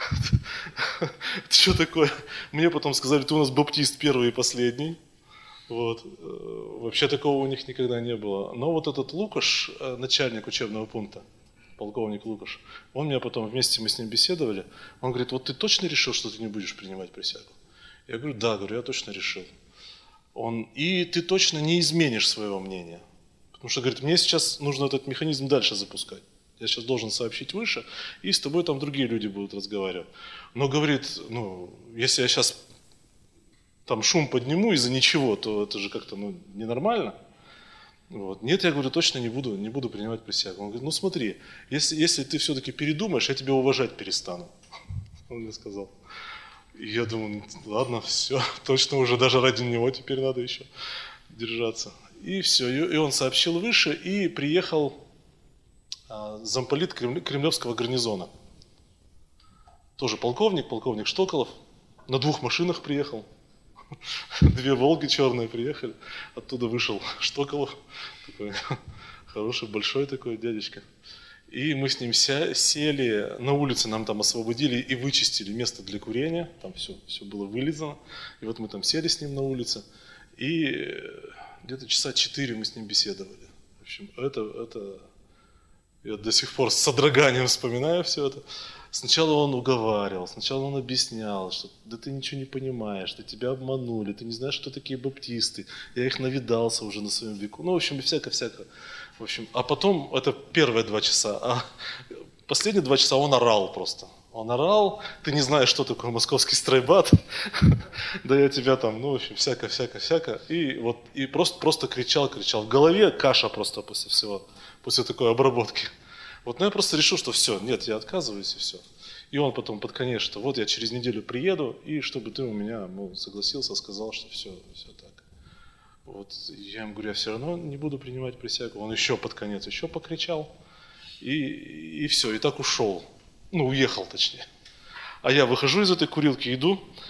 Что такое? Мне потом сказали, ты у нас баптист первый и последний. Вот. Вообще такого у них никогда не было. Но вот этот Лукаш, начальник учебного пункта, полковник Лукаш, он меня потом, вместе мы с ним беседовали, он говорит, вот ты точно решил, что ты не будешь принимать присягу? Я говорю, да, говорю, я точно решил. Он, и ты точно не изменишь своего мнения. Потому что, говорит, мне сейчас нужно этот механизм дальше запускать. Я сейчас должен сообщить выше, и с тобой там другие люди будут разговаривать. Но, говорит, ну, если я сейчас там шум подниму из-за ничего, то это же как-то ну, ненормально. Вот. Нет, я говорю, точно не буду, не буду принимать присягу. Он говорит, ну смотри, если, если ты все-таки передумаешь, я тебя уважать перестану. Он мне сказал. И я думаю, ладно, все, точно уже даже ради него теперь надо еще держаться. И все, и он сообщил выше, и приехал а, замполит Кремлевского гарнизона. Тоже полковник, полковник Штоколов, на двух машинах приехал. Две Волги черные приехали, оттуда вышел Штоколов, такой хороший, большой такой дядечка. И мы с ним сели, на улице нам там освободили и вычистили место для курения, там все, все было вылизано. И вот мы там сели с ним на улице, и где-то часа четыре мы с ним беседовали. В общем, это, это, я до сих пор с содроганием вспоминаю все это. Сначала он уговаривал, сначала он объяснял, что да ты ничего не понимаешь, что тебя обманули, ты не знаешь, что такие баптисты, я их навидался уже на своем веку. Ну, в общем, всяко-всяко. В общем, а потом, это первые два часа, а последние два часа он орал просто. Он орал, ты не знаешь, что такое московский стройбат, да я тебя там, ну, в общем, всяко-всяко-всяко. И вот, и просто, просто кричал, кричал. В голове каша просто после всего, после такой обработки. Вот, ну я просто решил, что все, нет, я отказываюсь и все. И он потом под конец, что вот я через неделю приеду, и чтобы ты у меня, мол, согласился, сказал, что все, все так. Вот, я ему говорю, я все равно не буду принимать присягу. Он еще под конец, еще покричал, и, и все, и так ушел. Ну, уехал точнее. А я выхожу из этой курилки, иду,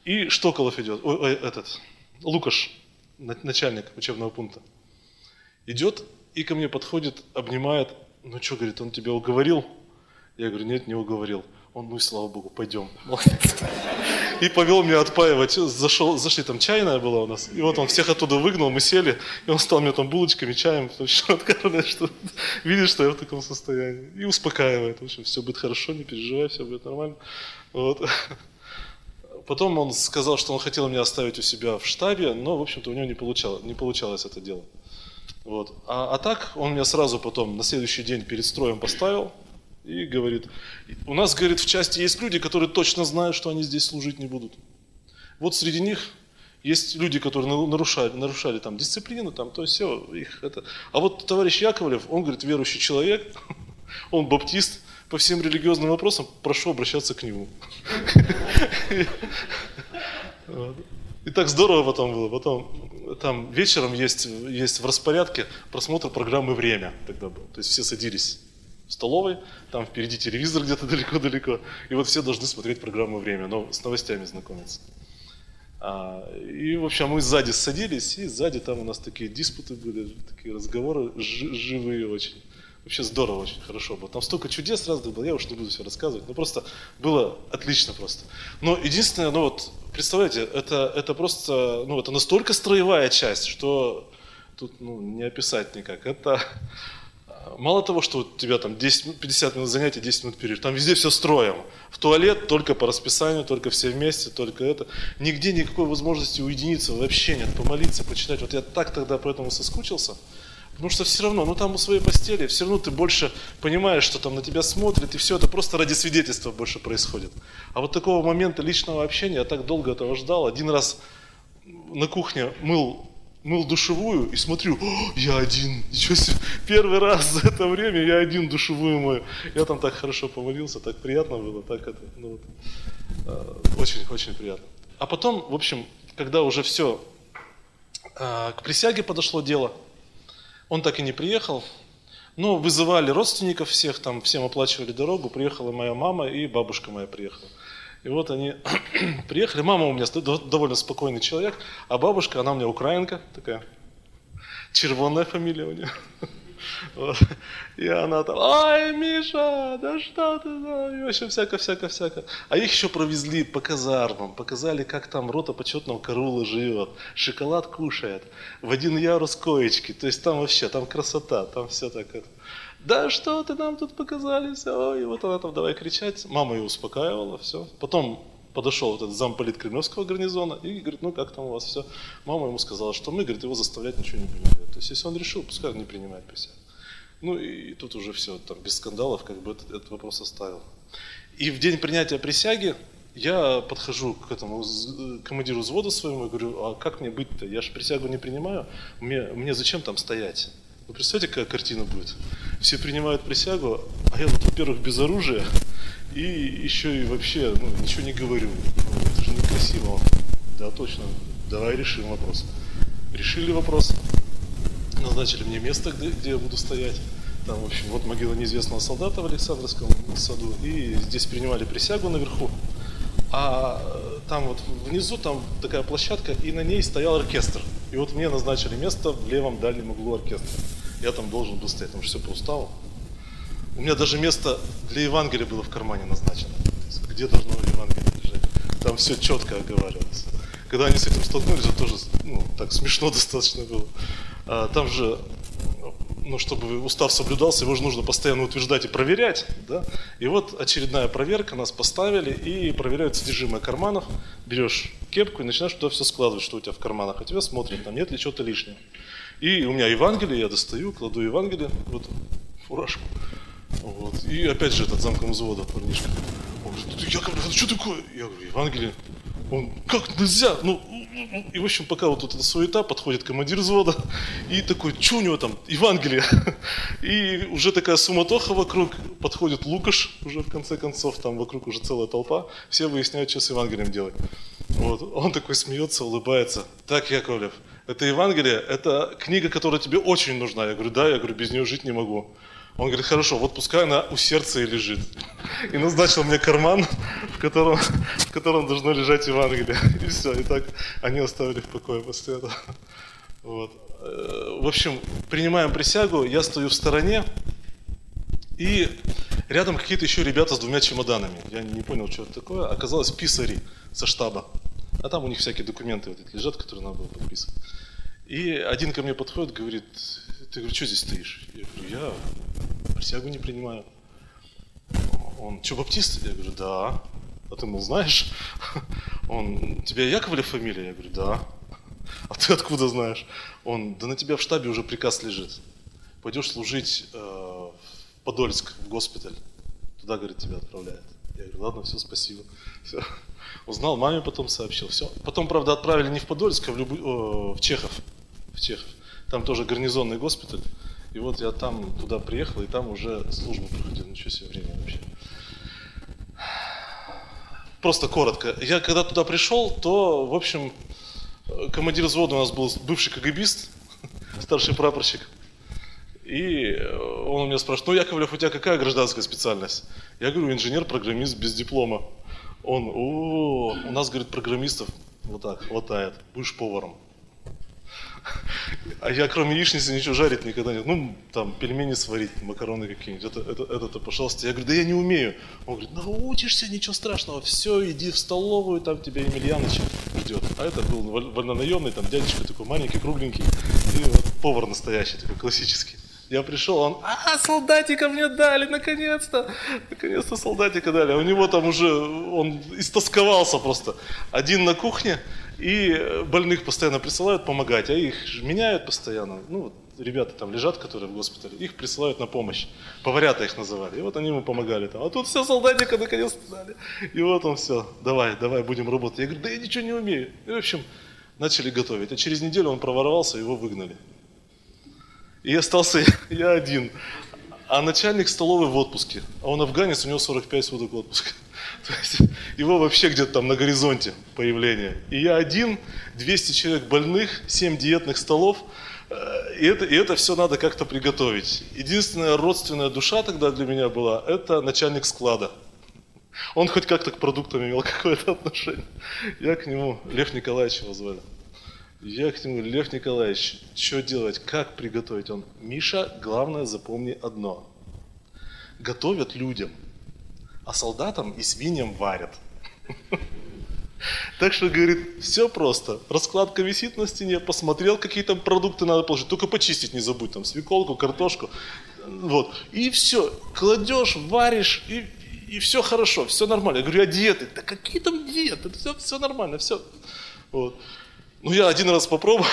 И Штоколов идет, ой, ой, этот, Лукаш, начальник учебного пункта, идет и ко мне подходит, обнимает. Ну что, говорит, он тебя уговорил? Я говорю, нет, не уговорил. Он, ну и слава богу, пойдем. И повел меня отпаивать. Зашел, зашли, там чайная была у нас. И вот он всех оттуда выгнал, мы сели. И он стал мне там булочками, чаем, откармливать, что видишь, что я в таком состоянии. И успокаивает. В общем, все будет хорошо, не переживай, все будет нормально. Вот. Потом он сказал, что он хотел меня оставить у себя в штабе, но, в общем-то, у него не получалось, не получалось это дело. Вот. А, а так он меня сразу потом на следующий день перед строем поставил и говорит, у нас, говорит, в части есть люди, которые точно знают, что они здесь служить не будут. Вот среди них есть люди, которые нарушали, нарушали там дисциплину, там, то есть все, их это. А вот товарищ Яковлев, он, говорит, верующий человек, он баптист, по всем религиозным вопросам прошу обращаться к нему. И так здорово потом было. Потом там вечером есть, есть в распорядке просмотр программы «Время» тогда был. То есть все садились в столовой, там впереди телевизор где-то далеко-далеко, и вот все должны смотреть программу «Время», но с новостями знакомиться. А, и, в общем, мы сзади садились, и сзади там у нас такие диспуты были, такие разговоры жи- живые очень. Вообще здорово, очень хорошо было. Там столько чудес разных было, я уж не буду все рассказывать, но просто было отлично просто. Но единственное, ну вот, представляете, это, это просто, ну это настолько строевая часть, что тут ну, не описать никак. Это мало того, что у тебя там десять, пятьдесят минут занятий, десять минут перерыв, там везде все строем. В туалет только по расписанию, только все вместе, только это. Нигде никакой возможности уединиться вообще нет, помолиться, почитать. Вот я так тогда поэтому соскучился. Потому что все равно, ну там у своей постели, все равно ты больше понимаешь, что там на тебя смотрят, и все это просто ради свидетельства больше происходит. А вот такого момента личного общения, я так долго этого ждал. Один раз на кухне мыл, мыл душевую и смотрю, я один, ничего себе, первый раз за это время я один душевую мою. Я там так хорошо помолился, так приятно было, так это, ну, очень-очень приятно. А потом, в общем, когда уже все, к присяге подошло дело, он так и не приехал, но вызывали родственников всех, там всем оплачивали дорогу, приехала моя мама и бабушка моя приехала. И вот они приехали, мама у меня довольно спокойный человек, а бабушка, она у меня украинка такая, червонная фамилия у нее. Вот. И она там, ай, Миша, да что ты, да, и вообще всяко-всяко-всяко. А их еще провезли по казармам, показали, как там рота почетного караула живет, шоколад кушает, в один ярус коечки, то есть там вообще, там красота, там все так это. Да что ты нам тут показали, все, и вот она там давай кричать, мама ее успокаивала, все. Потом подошел вот этот замполит Кремлевского гарнизона и говорит, ну как там у вас все. Мама ему сказала, что мы, говорит, его заставлять ничего не будем. То есть если он решил, пускай он не принимает присягу. Ну и тут уже все, там без скандалов, как бы этот, этот вопрос оставил. И в день принятия присяги я подхожу к этому командиру взвода своему и говорю, а как мне быть-то? Я же присягу не принимаю, мне, мне зачем там стоять? Вы представляете, какая картина будет? Все принимают присягу, а я тут, во-первых, без оружия, и еще и вообще ну, ничего не говорю. Ну, это же некрасиво. Да, точно. Давай решим вопрос. Решили вопрос. Назначили мне место, где, где я буду стоять. Там, в общем, вот могила неизвестного солдата в Александровском саду. И здесь принимали присягу наверху. А там вот внизу там такая площадка, и на ней стоял оркестр. И вот мне назначили место в левом дальнем углу оркестра. Я там должен был стоять, потому что все по уставу. У меня даже место для Евангелия было в кармане назначено. Где должно Евангелие лежать? Там все четко оговаривалось. Когда они с этим столкнулись, это тоже ну, так смешно достаточно было. А, там же, ну, чтобы устав соблюдался, его же нужно постоянно утверждать и проверять. Да? И вот очередная проверка, нас поставили и проверяют содержимое карманов. Берешь кепку и начинаешь туда все складывать, что у тебя в карманах. А тебя смотрят, там нет ли чего-то лишнего. И у меня Евангелие, я достаю, кладу Евангелие в эту фуражку. Вот. И опять же этот замком взвода парнишка. Он говорит, Яковлев, это что такое? Я говорю, Евангелие. Он, как нельзя? Ну, и в общем, пока вот тут эта суета, подходит командир взвода и такой, что у него там, Евангелие? И уже такая суматоха вокруг, подходит Лукаш уже в конце концов, там вокруг уже целая толпа, все выясняют, что с Евангелием делать. Вот. Он такой смеется, улыбается. Так, Яковлев, это Евангелие, это книга, которая тебе очень нужна. Я говорю, да, я говорю, без нее жить не могу. Он говорит, хорошо, вот пускай она у сердца и лежит. И назначил мне карман, в котором, в котором должно лежать Евангелие. И все, и так они оставили в покое после этого. Вот. В общем, принимаем присягу, я стою в стороне, и рядом какие-то еще ребята с двумя чемоданами. Я не понял, что это такое. Оказалось, писари со штаба. А там у них всякие документы вот эти лежат, которые надо было подписывать. И один ко мне подходит, говорит, ты, говорю, что здесь стоишь? Я говорю, я присягу не принимаю. Он, что, баптист? Я говорю, да. А ты, мол, знаешь? Он, у тебя Яковлев фамилия? Я говорю, да. А ты откуда знаешь? Он, да на тебя в штабе уже приказ лежит. Пойдешь служить э, в Подольск, в госпиталь. Туда, говорит, тебя отправляют. Я говорю, ладно, все, спасибо. Все. Узнал, маме потом сообщил. Все. Потом, правда, отправили не в Подольск, а в, Любу... о, в Чехов. В Чехов. Там тоже гарнизонный госпиталь. И вот я там туда приехал, и там уже службу проходил. Ничего себе, время вообще. Просто коротко. Я когда туда пришел, то, в общем, командир взвода у нас был бывший КГБист, старший прапорщик. И он у меня спрашивает, ну, Яковлев, у тебя какая гражданская специальность? Я говорю, инженер-программист без диплома. Он, о, у нас, говорит, программистов вот так хватает, будешь поваром. А я кроме яичницы ничего жарить никогда нет. Ну, там, пельмени сварить, макароны какие-нибудь, это, это, это, пожалуйста. Я говорю, да я не умею. Он говорит, научишься, ничего страшного, все, иди в столовую, там тебя Емельяныч ждет. А это был вольнонаемный, там дядечка такой маленький, кругленький, и вот повар настоящий, такой классический. Я пришел, он, а, солдатика мне дали, наконец-то, наконец-то солдатика дали. А у него там уже, он истосковался просто. Один на кухне, и больных постоянно присылают помогать, а их меняют постоянно. Ну, ребята там лежат, которые в госпитале, их присылают на помощь. Поварята их называли. И вот они ему помогали там. А тут все, солдатика наконец-то дали. И вот он все, давай, давай, будем работать. Я говорю, да я ничего не умею. И, в общем, начали готовить. А через неделю он проворовался, его выгнали. И остался я один. А начальник столовой в отпуске. А он афганец, у него сорок пять суток отпуска. То есть его вообще где-то там на горизонте появления. И я один, двести человек больных, семь диетных столов. И это, и это все надо как-то приготовить. Единственная родственная душа тогда для меня была, это начальник склада. Он хоть как-то к продуктам имел какое-то отношение. Я к нему, Лев Николаевич его звали. Я к нему, Лев Николаевич, что делать, как приготовить? Он, Миша, главное запомни одно. Готовят людям, а солдатам и свиньям варят. Так что, говорит, все просто. Раскладка висит на стене, посмотрел, какие там продукты надо положить. Только почистить не забудь, там, свеколку, картошку. Вот. И все, кладешь, варишь, и, и все хорошо, все нормально. Я говорю, а диеты? Да какие там диеты? Все, все нормально, все. Вот. Ну, я один раз попробовал.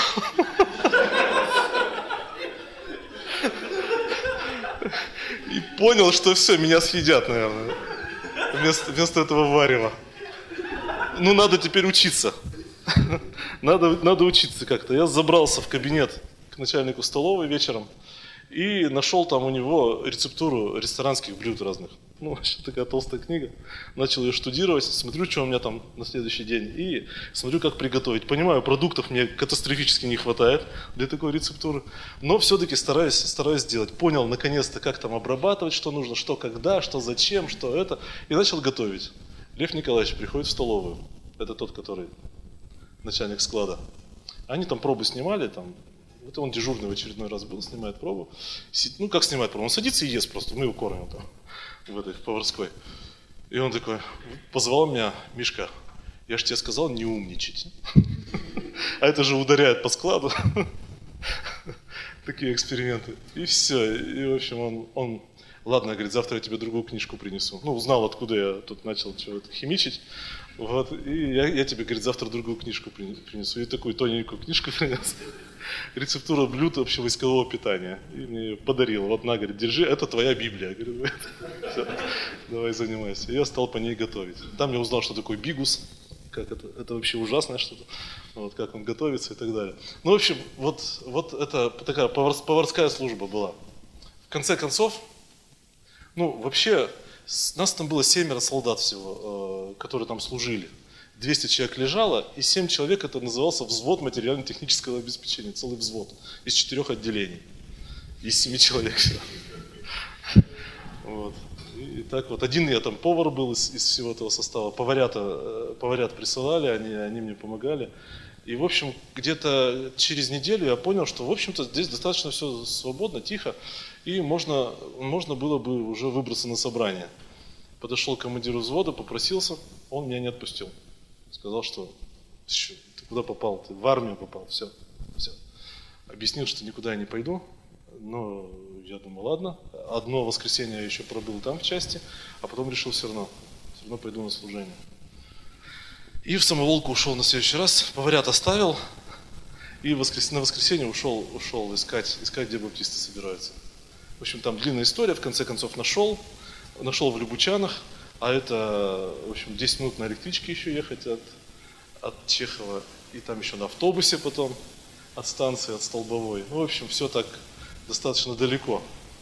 И понял, что все, меня съедят, наверное. Вместо, вместо этого варева. Ну, надо теперь учиться. Надо, надо учиться как-то. Я забрался в кабинет к начальнику столовой вечером и нашел там у него рецептуру ресторанских блюд разных. Ну, вообще такая толстая книга. Начал ее штудировать, смотрю, что у меня там на следующий день, и смотрю, как приготовить. Понимаю, продуктов мне катастрофически не хватает для такой рецептуры, но все-таки стараюсь, стараюсь сделать. Понял, наконец-то, как там обрабатывать, что нужно, что когда, что зачем, что это, и начал готовить. Лев Николаевич приходит в столовую, это тот, который начальник склада. Они там пробы снимали, там, это он дежурный в очередной раз был, снимает пробу. Ну, как снимает пробу? Он садится и ест просто, мы его кормим там, в этой поварской. И он такой, позвал меня, Мишка, я же тебе сказал не умничать. А это же ударяет по складу. Такие эксперименты. И все. И, в общем, он, он, ладно, говорит, завтра я тебе другую книжку принесу. Ну, узнал, откуда я тут начал чего-то химичить. Вот. И я, я тебе, говорит, завтра другую книжку принесу. И такую тоненькую книжку принес. Рецептура блюд общевойскового питания. И мне ее подарил. Вот на, говорит, держи, это твоя Библия. Я говорю, все, давай занимайся. И я стал по ней готовить. Там я узнал, что такое бигус. Как это, это вообще ужасное что-то. Вот, как он готовится и так далее. Ну, в общем, вот, вот это такая поварская служба была. В конце концов, ну, вообще, нас там было семеро солдат всего, которые там служили. двести человек лежало, и семь человек, это назывался взвод материально-технического обеспечения, целый взвод, из четырех отделений, из семи человек. Вот. И, и так вот, один я там повар был из, из всего этого состава, поварята, поварят присылали, они, они мне помогали. И, в общем, где-то через неделю я понял, что, в общем-то, здесь достаточно все свободно, тихо, и можно, можно было бы уже выбраться на собрание. Подошел к командиру взвода, попросился, он меня не отпустил. Сказал, что ты куда попал, ты в армию попал, все, все. Объяснил, что никуда я не пойду, но я думаю, ладно. Одно воскресенье я еще пробыл там в части, а потом решил все равно, все равно пойду на служение. И в самоволку ушел на следующий раз, поварят оставил, и воскрес... на воскресенье ушел, ушел искать, искать, где баптисты собираются. В общем, там длинная история, в конце концов нашел, нашел в Любучанах, а это, в общем, десять минут на электричке еще ехать от, от Чехова, и там еще на автобусе потом, от станции, от Столбовой. Ну, в общем, все так достаточно далеко.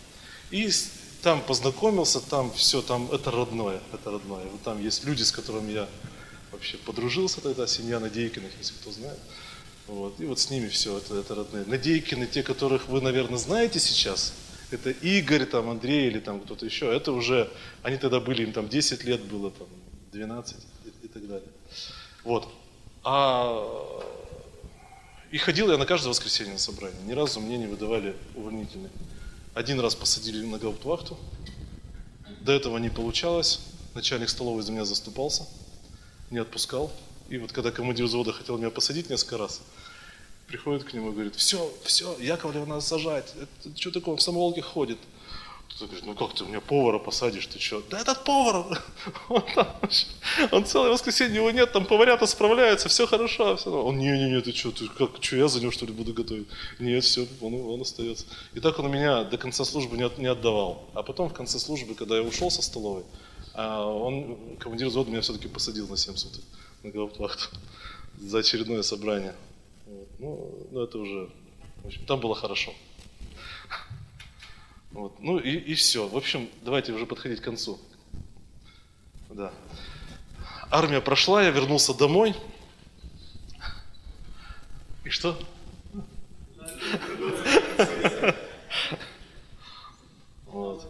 И там познакомился, там все, там, это родное, это родное. Вот там есть люди, с которыми я вообще подружился тогда, семья Надейкиных, если кто знает. Вот. И вот с ними все, это, это родные. Надейкины, те, которых вы, наверное, знаете сейчас, это Игорь, там, Андрей или там кто-то еще, это уже, они тогда были, им там десять лет было, там, двенадцать и, и так далее. Вот. А... И ходил я на каждое воскресенье на собрание, ни разу мне не выдавали увольнительные. Один раз посадили на гауптвахту, до этого не получалось, начальник столовой за меня заступался, не отпускал. И вот когда командир взвода хотел меня посадить несколько раз, приходит к нему и говорит: все, все, Яковлева надо сажать, это что такое, он в самоволке ходит. Кто-то говорит: ну как ты у меня повара посадишь, ты что? Да этот повар, он, там, он целое воскресенье, его нет, там поварята справляются, все хорошо. Все. Он: не-не-не, ты что, ты как, что я за него что ли буду готовить? Нет, все, он, он остается. И так он меня до конца службы не, от, не отдавал. А потом в конце службы, когда я ушел со столовой, он, командир взвода, меня все-таки посадил на семь суток на гауптвахту за очередное собрание. Вот. Ну, ну, это уже, в общем, там было хорошо. Вот. Ну и, и все. В общем, давайте уже подходить к концу. Да. Армия прошла, я вернулся домой. И что? Вот.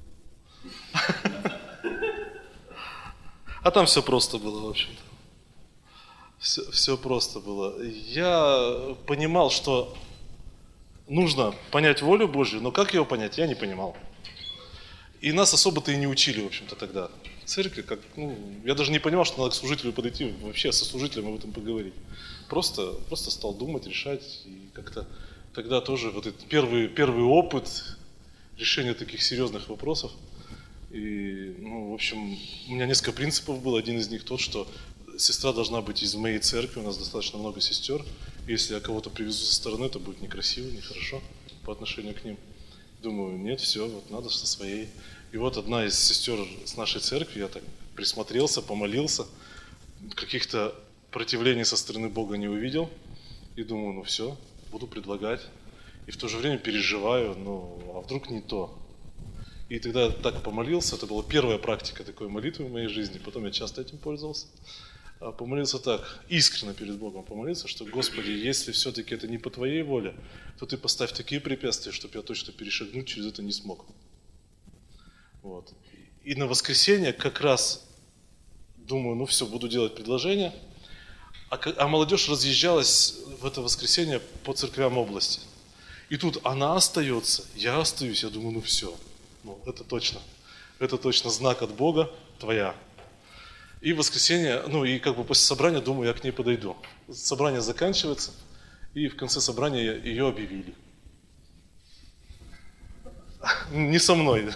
А там все просто было, в общем-то. Все, все просто было. Я понимал, что нужно понять волю Божью, но как ее понять, я не понимал. И нас особо-то и не учили, в общем-то, тогда. В церкви, как, ну, я даже не понимал, что надо к служителю подойти, вообще со служителем об этом поговорить. Просто, просто стал думать, решать. И как-то тогда тоже вот этот первый, первый опыт решения таких серьезных вопросов. И, ну, в общем, у меня несколько принципов было. Один из них тот, что сестра должна быть из моей церкви, у нас достаточно много сестер. Если я кого-то привезу со стороны, это будет некрасиво, нехорошо по отношению к ним. Думаю, нет, все, вот надо со своей. И вот одна из сестер с нашей церкви, я так присмотрелся, помолился, каких-то противлений со стороны Бога не увидел. И думаю, ну все, буду предлагать. И в то же время переживаю, ну, а вдруг не то. И тогда так помолился, это была первая практика такой молитвы в моей жизни, потом я часто этим пользовался. Помолился так, искренне перед Богом помолился, что: Господи, если все-таки это не по Твоей воле, то Ты поставь такие препятствия, чтобы я точно перешагнуть через это не смог. Вот. И на воскресенье как раз думаю, ну все, буду делать предложение. А, а молодежь разъезжалась в это воскресенье по церквям области. И тут она остается, я остаюсь, я думаю, ну все, ну это точно, это точно знак от Бога, твоя. И в воскресенье, ну и как бы после собрания, думаю, я к ней подойду. Собрание заканчивается, и в конце собрания ее объявили. Не со мной.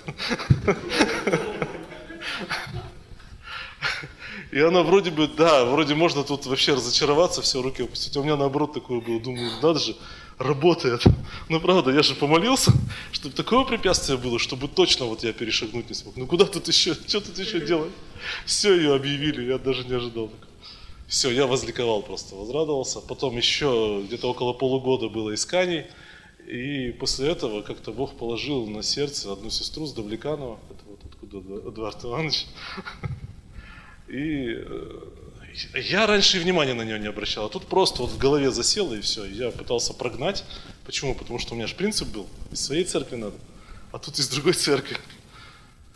И она вроде бы, да, вроде можно тут вообще разочароваться, все, руки опустить. А у меня наоборот такое было, думаю, надо же, работает. Ну правда, я же помолился, чтобы такое препятствие было, чтобы точно вот я перешагнуть не смог. Ну куда тут еще, что тут еще делать? Все, ее объявили, я даже не ожидал такого. Все, я возликовал просто, возрадовался. Потом еще где-то около полугода было исканий. И после этого как-то Бог положил на сердце одну сестру с Давлеканова, это вот откуда Эдуард Иванович. И я раньше и внимания на нее не обращал, а тут просто вот в голове засело и все. Я пытался прогнать. Почему? Потому что у меня же принцип был, из своей церкви надо, а тут из другой церкви.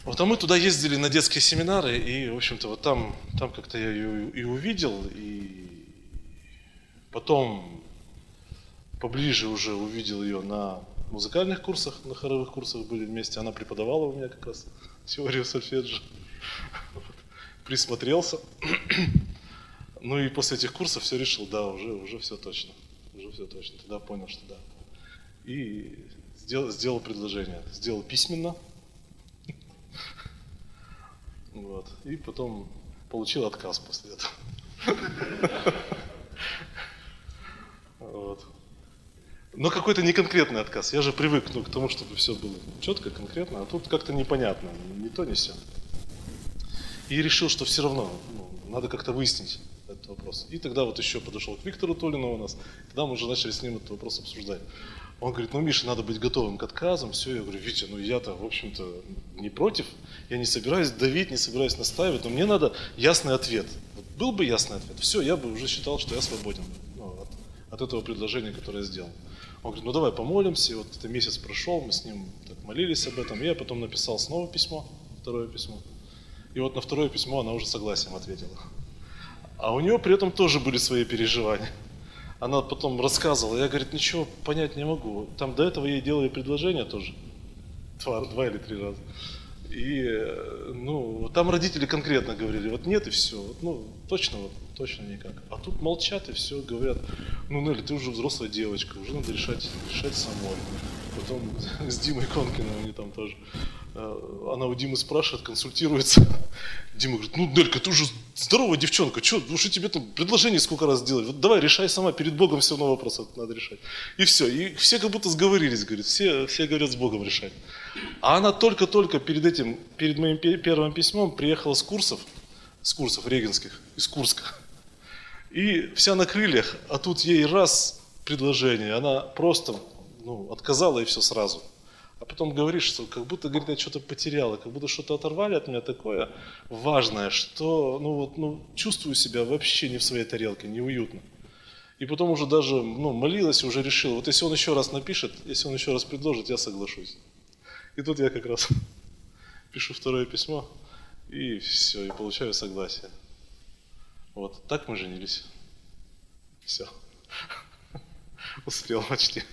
Вот, а мы туда ездили на детские семинары, и, в общем-то, вот там, там как-то я ее и увидел, и потом поближе уже увидел ее на музыкальных курсах, на хоровых курсах были вместе. Она преподавала у меня как раз теорию сольфеджио. Присмотрелся. Ну и после этих курсов все решил, да, уже, уже все точно. Уже все точно. Тогда понял, что да. И сделал, сделал предложение. Сделал письменно. Вот. И потом получил отказ после этого. Вот. Но какой-то неконкретный отказ. Я же привык ну, к тому, чтобы все было четко, конкретно, а тут как-то непонятно, ни то, ни сё. И решил, что все равно ну, надо как-то выяснить этот вопрос. И тогда вот еще подошел к Виктору Толину у нас, тогда мы уже начали с ним этот вопрос обсуждать. Он говорит, ну, Миша, надо быть готовым к отказам, все. Я говорю, Витя, ну я-то, в общем-то, не против, я не собираюсь давить, не собираюсь настаивать, но мне надо ясный ответ. Вот был бы ясный ответ, все, я бы уже считал, что я свободен ну, от, от этого предложения, которое я сделал. Он говорит, ну давай помолимся, и вот это месяц прошел, мы с ним так молились об этом, и я потом написал снова письмо, второе письмо. И вот на второе письмо она уже согласием ответила. А у нее при этом тоже были свои переживания. Она потом рассказывала, я, говорит, ничего понять не могу. Там до этого ей делали предложение тоже, два, два или три раза. И, ну, там родители конкретно говорили, вот нет и все, вот, ну, точно, вот, точно никак. А тут молчат и все, говорят, ну, Нелли, ты уже взрослая девочка, уже надо решать, решать самой. Потом с Димой Конкиным они там тоже. Она у Димы спрашивает, консультируется. Дима говорит, ну, Нелька, ты уже здоровая девчонка, что, ну, что тебе там предложение сколько раз делать? Вот давай, решай сама, перед Богом все равно вопрос надо решать. И все, и все как будто сговорились, говорит, все, все говорят с Богом решать. А она только-только перед этим, перед моим первым письмом приехала с курсов, с курсов регенских, из Курска. И вся на крыльях, а тут ей раз предложение, она просто ну, отказала и все сразу. А потом говоришь, что как будто, говорит, я что-то потеряла, как будто что-то оторвали от меня такое важное, что ну, вот, ну, чувствую себя вообще не в своей тарелке, неуютно. И потом уже даже ну, молилась, уже решила, вот если он еще раз напишет, если он еще раз предложит, я соглашусь. И тут я как раз пишу второе письмо, и все, и получаю согласие. Вот, так мы женились. Все. Успел почти.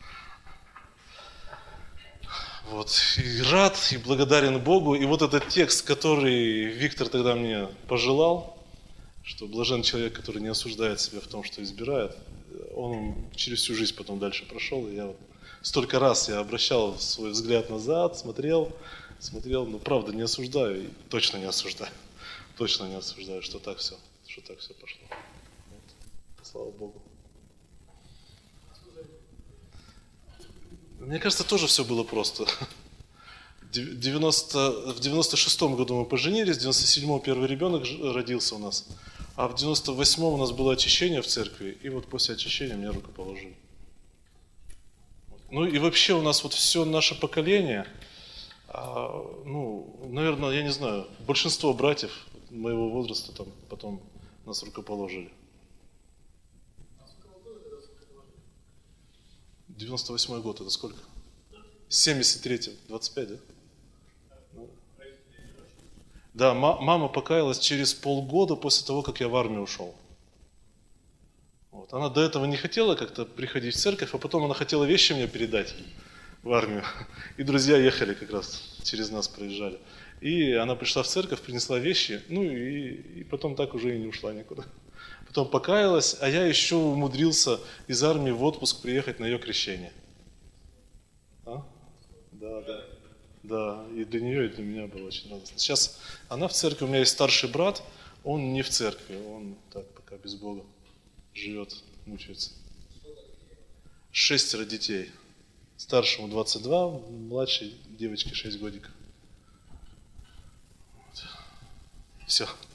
Вот, и рад, и благодарен Богу. И вот этот текст, который Виктор тогда мне пожелал, что блажен человек, который не осуждает себя в том, что избирает, он через всю жизнь потом дальше прошел. И я вот столько раз я обращал свой взгляд назад, смотрел, смотрел, но правда не осуждаю, и точно не осуждаю, точно не осуждаю, что так все, что так все пошло. Вот. Слава Богу. Мне кажется, тоже все было просто. девяносто, в девяносто шестом году мы поженились, в девяносто седьмом первый ребенок родился у нас, а в девяносто восьмом у нас было очищение в церкви, и вот после очищения меня рукоположили. Ну и вообще у нас вот все наше поколение, ну, наверное, я не знаю, большинство братьев моего возраста там потом нас рукоположили. девяносто восьмой год, это сколько? семьдесят третий, двадцать пять, да? Да, мама покаялась через полгода после того, как я в армию ушел. Вот. Она до этого не хотела как-то приходить в церковь, а потом она хотела вещи мне передать в армию. И друзья ехали как раз, через нас проезжали. И она пришла в церковь, принесла вещи, ну и, и потом так уже и не ушла никуда. Потом покаялась, а я еще умудрился из армии в отпуск приехать на ее крещение. А? Да, да. Да, и для нее, и для меня было очень радостно. Сейчас она в церкви, у меня есть старший брат, он не в церкви, он так пока без Бога живет, мучается. Шестеро детей. Старшему двадцать два, младшей девочке шесть годиков. Вот. Все.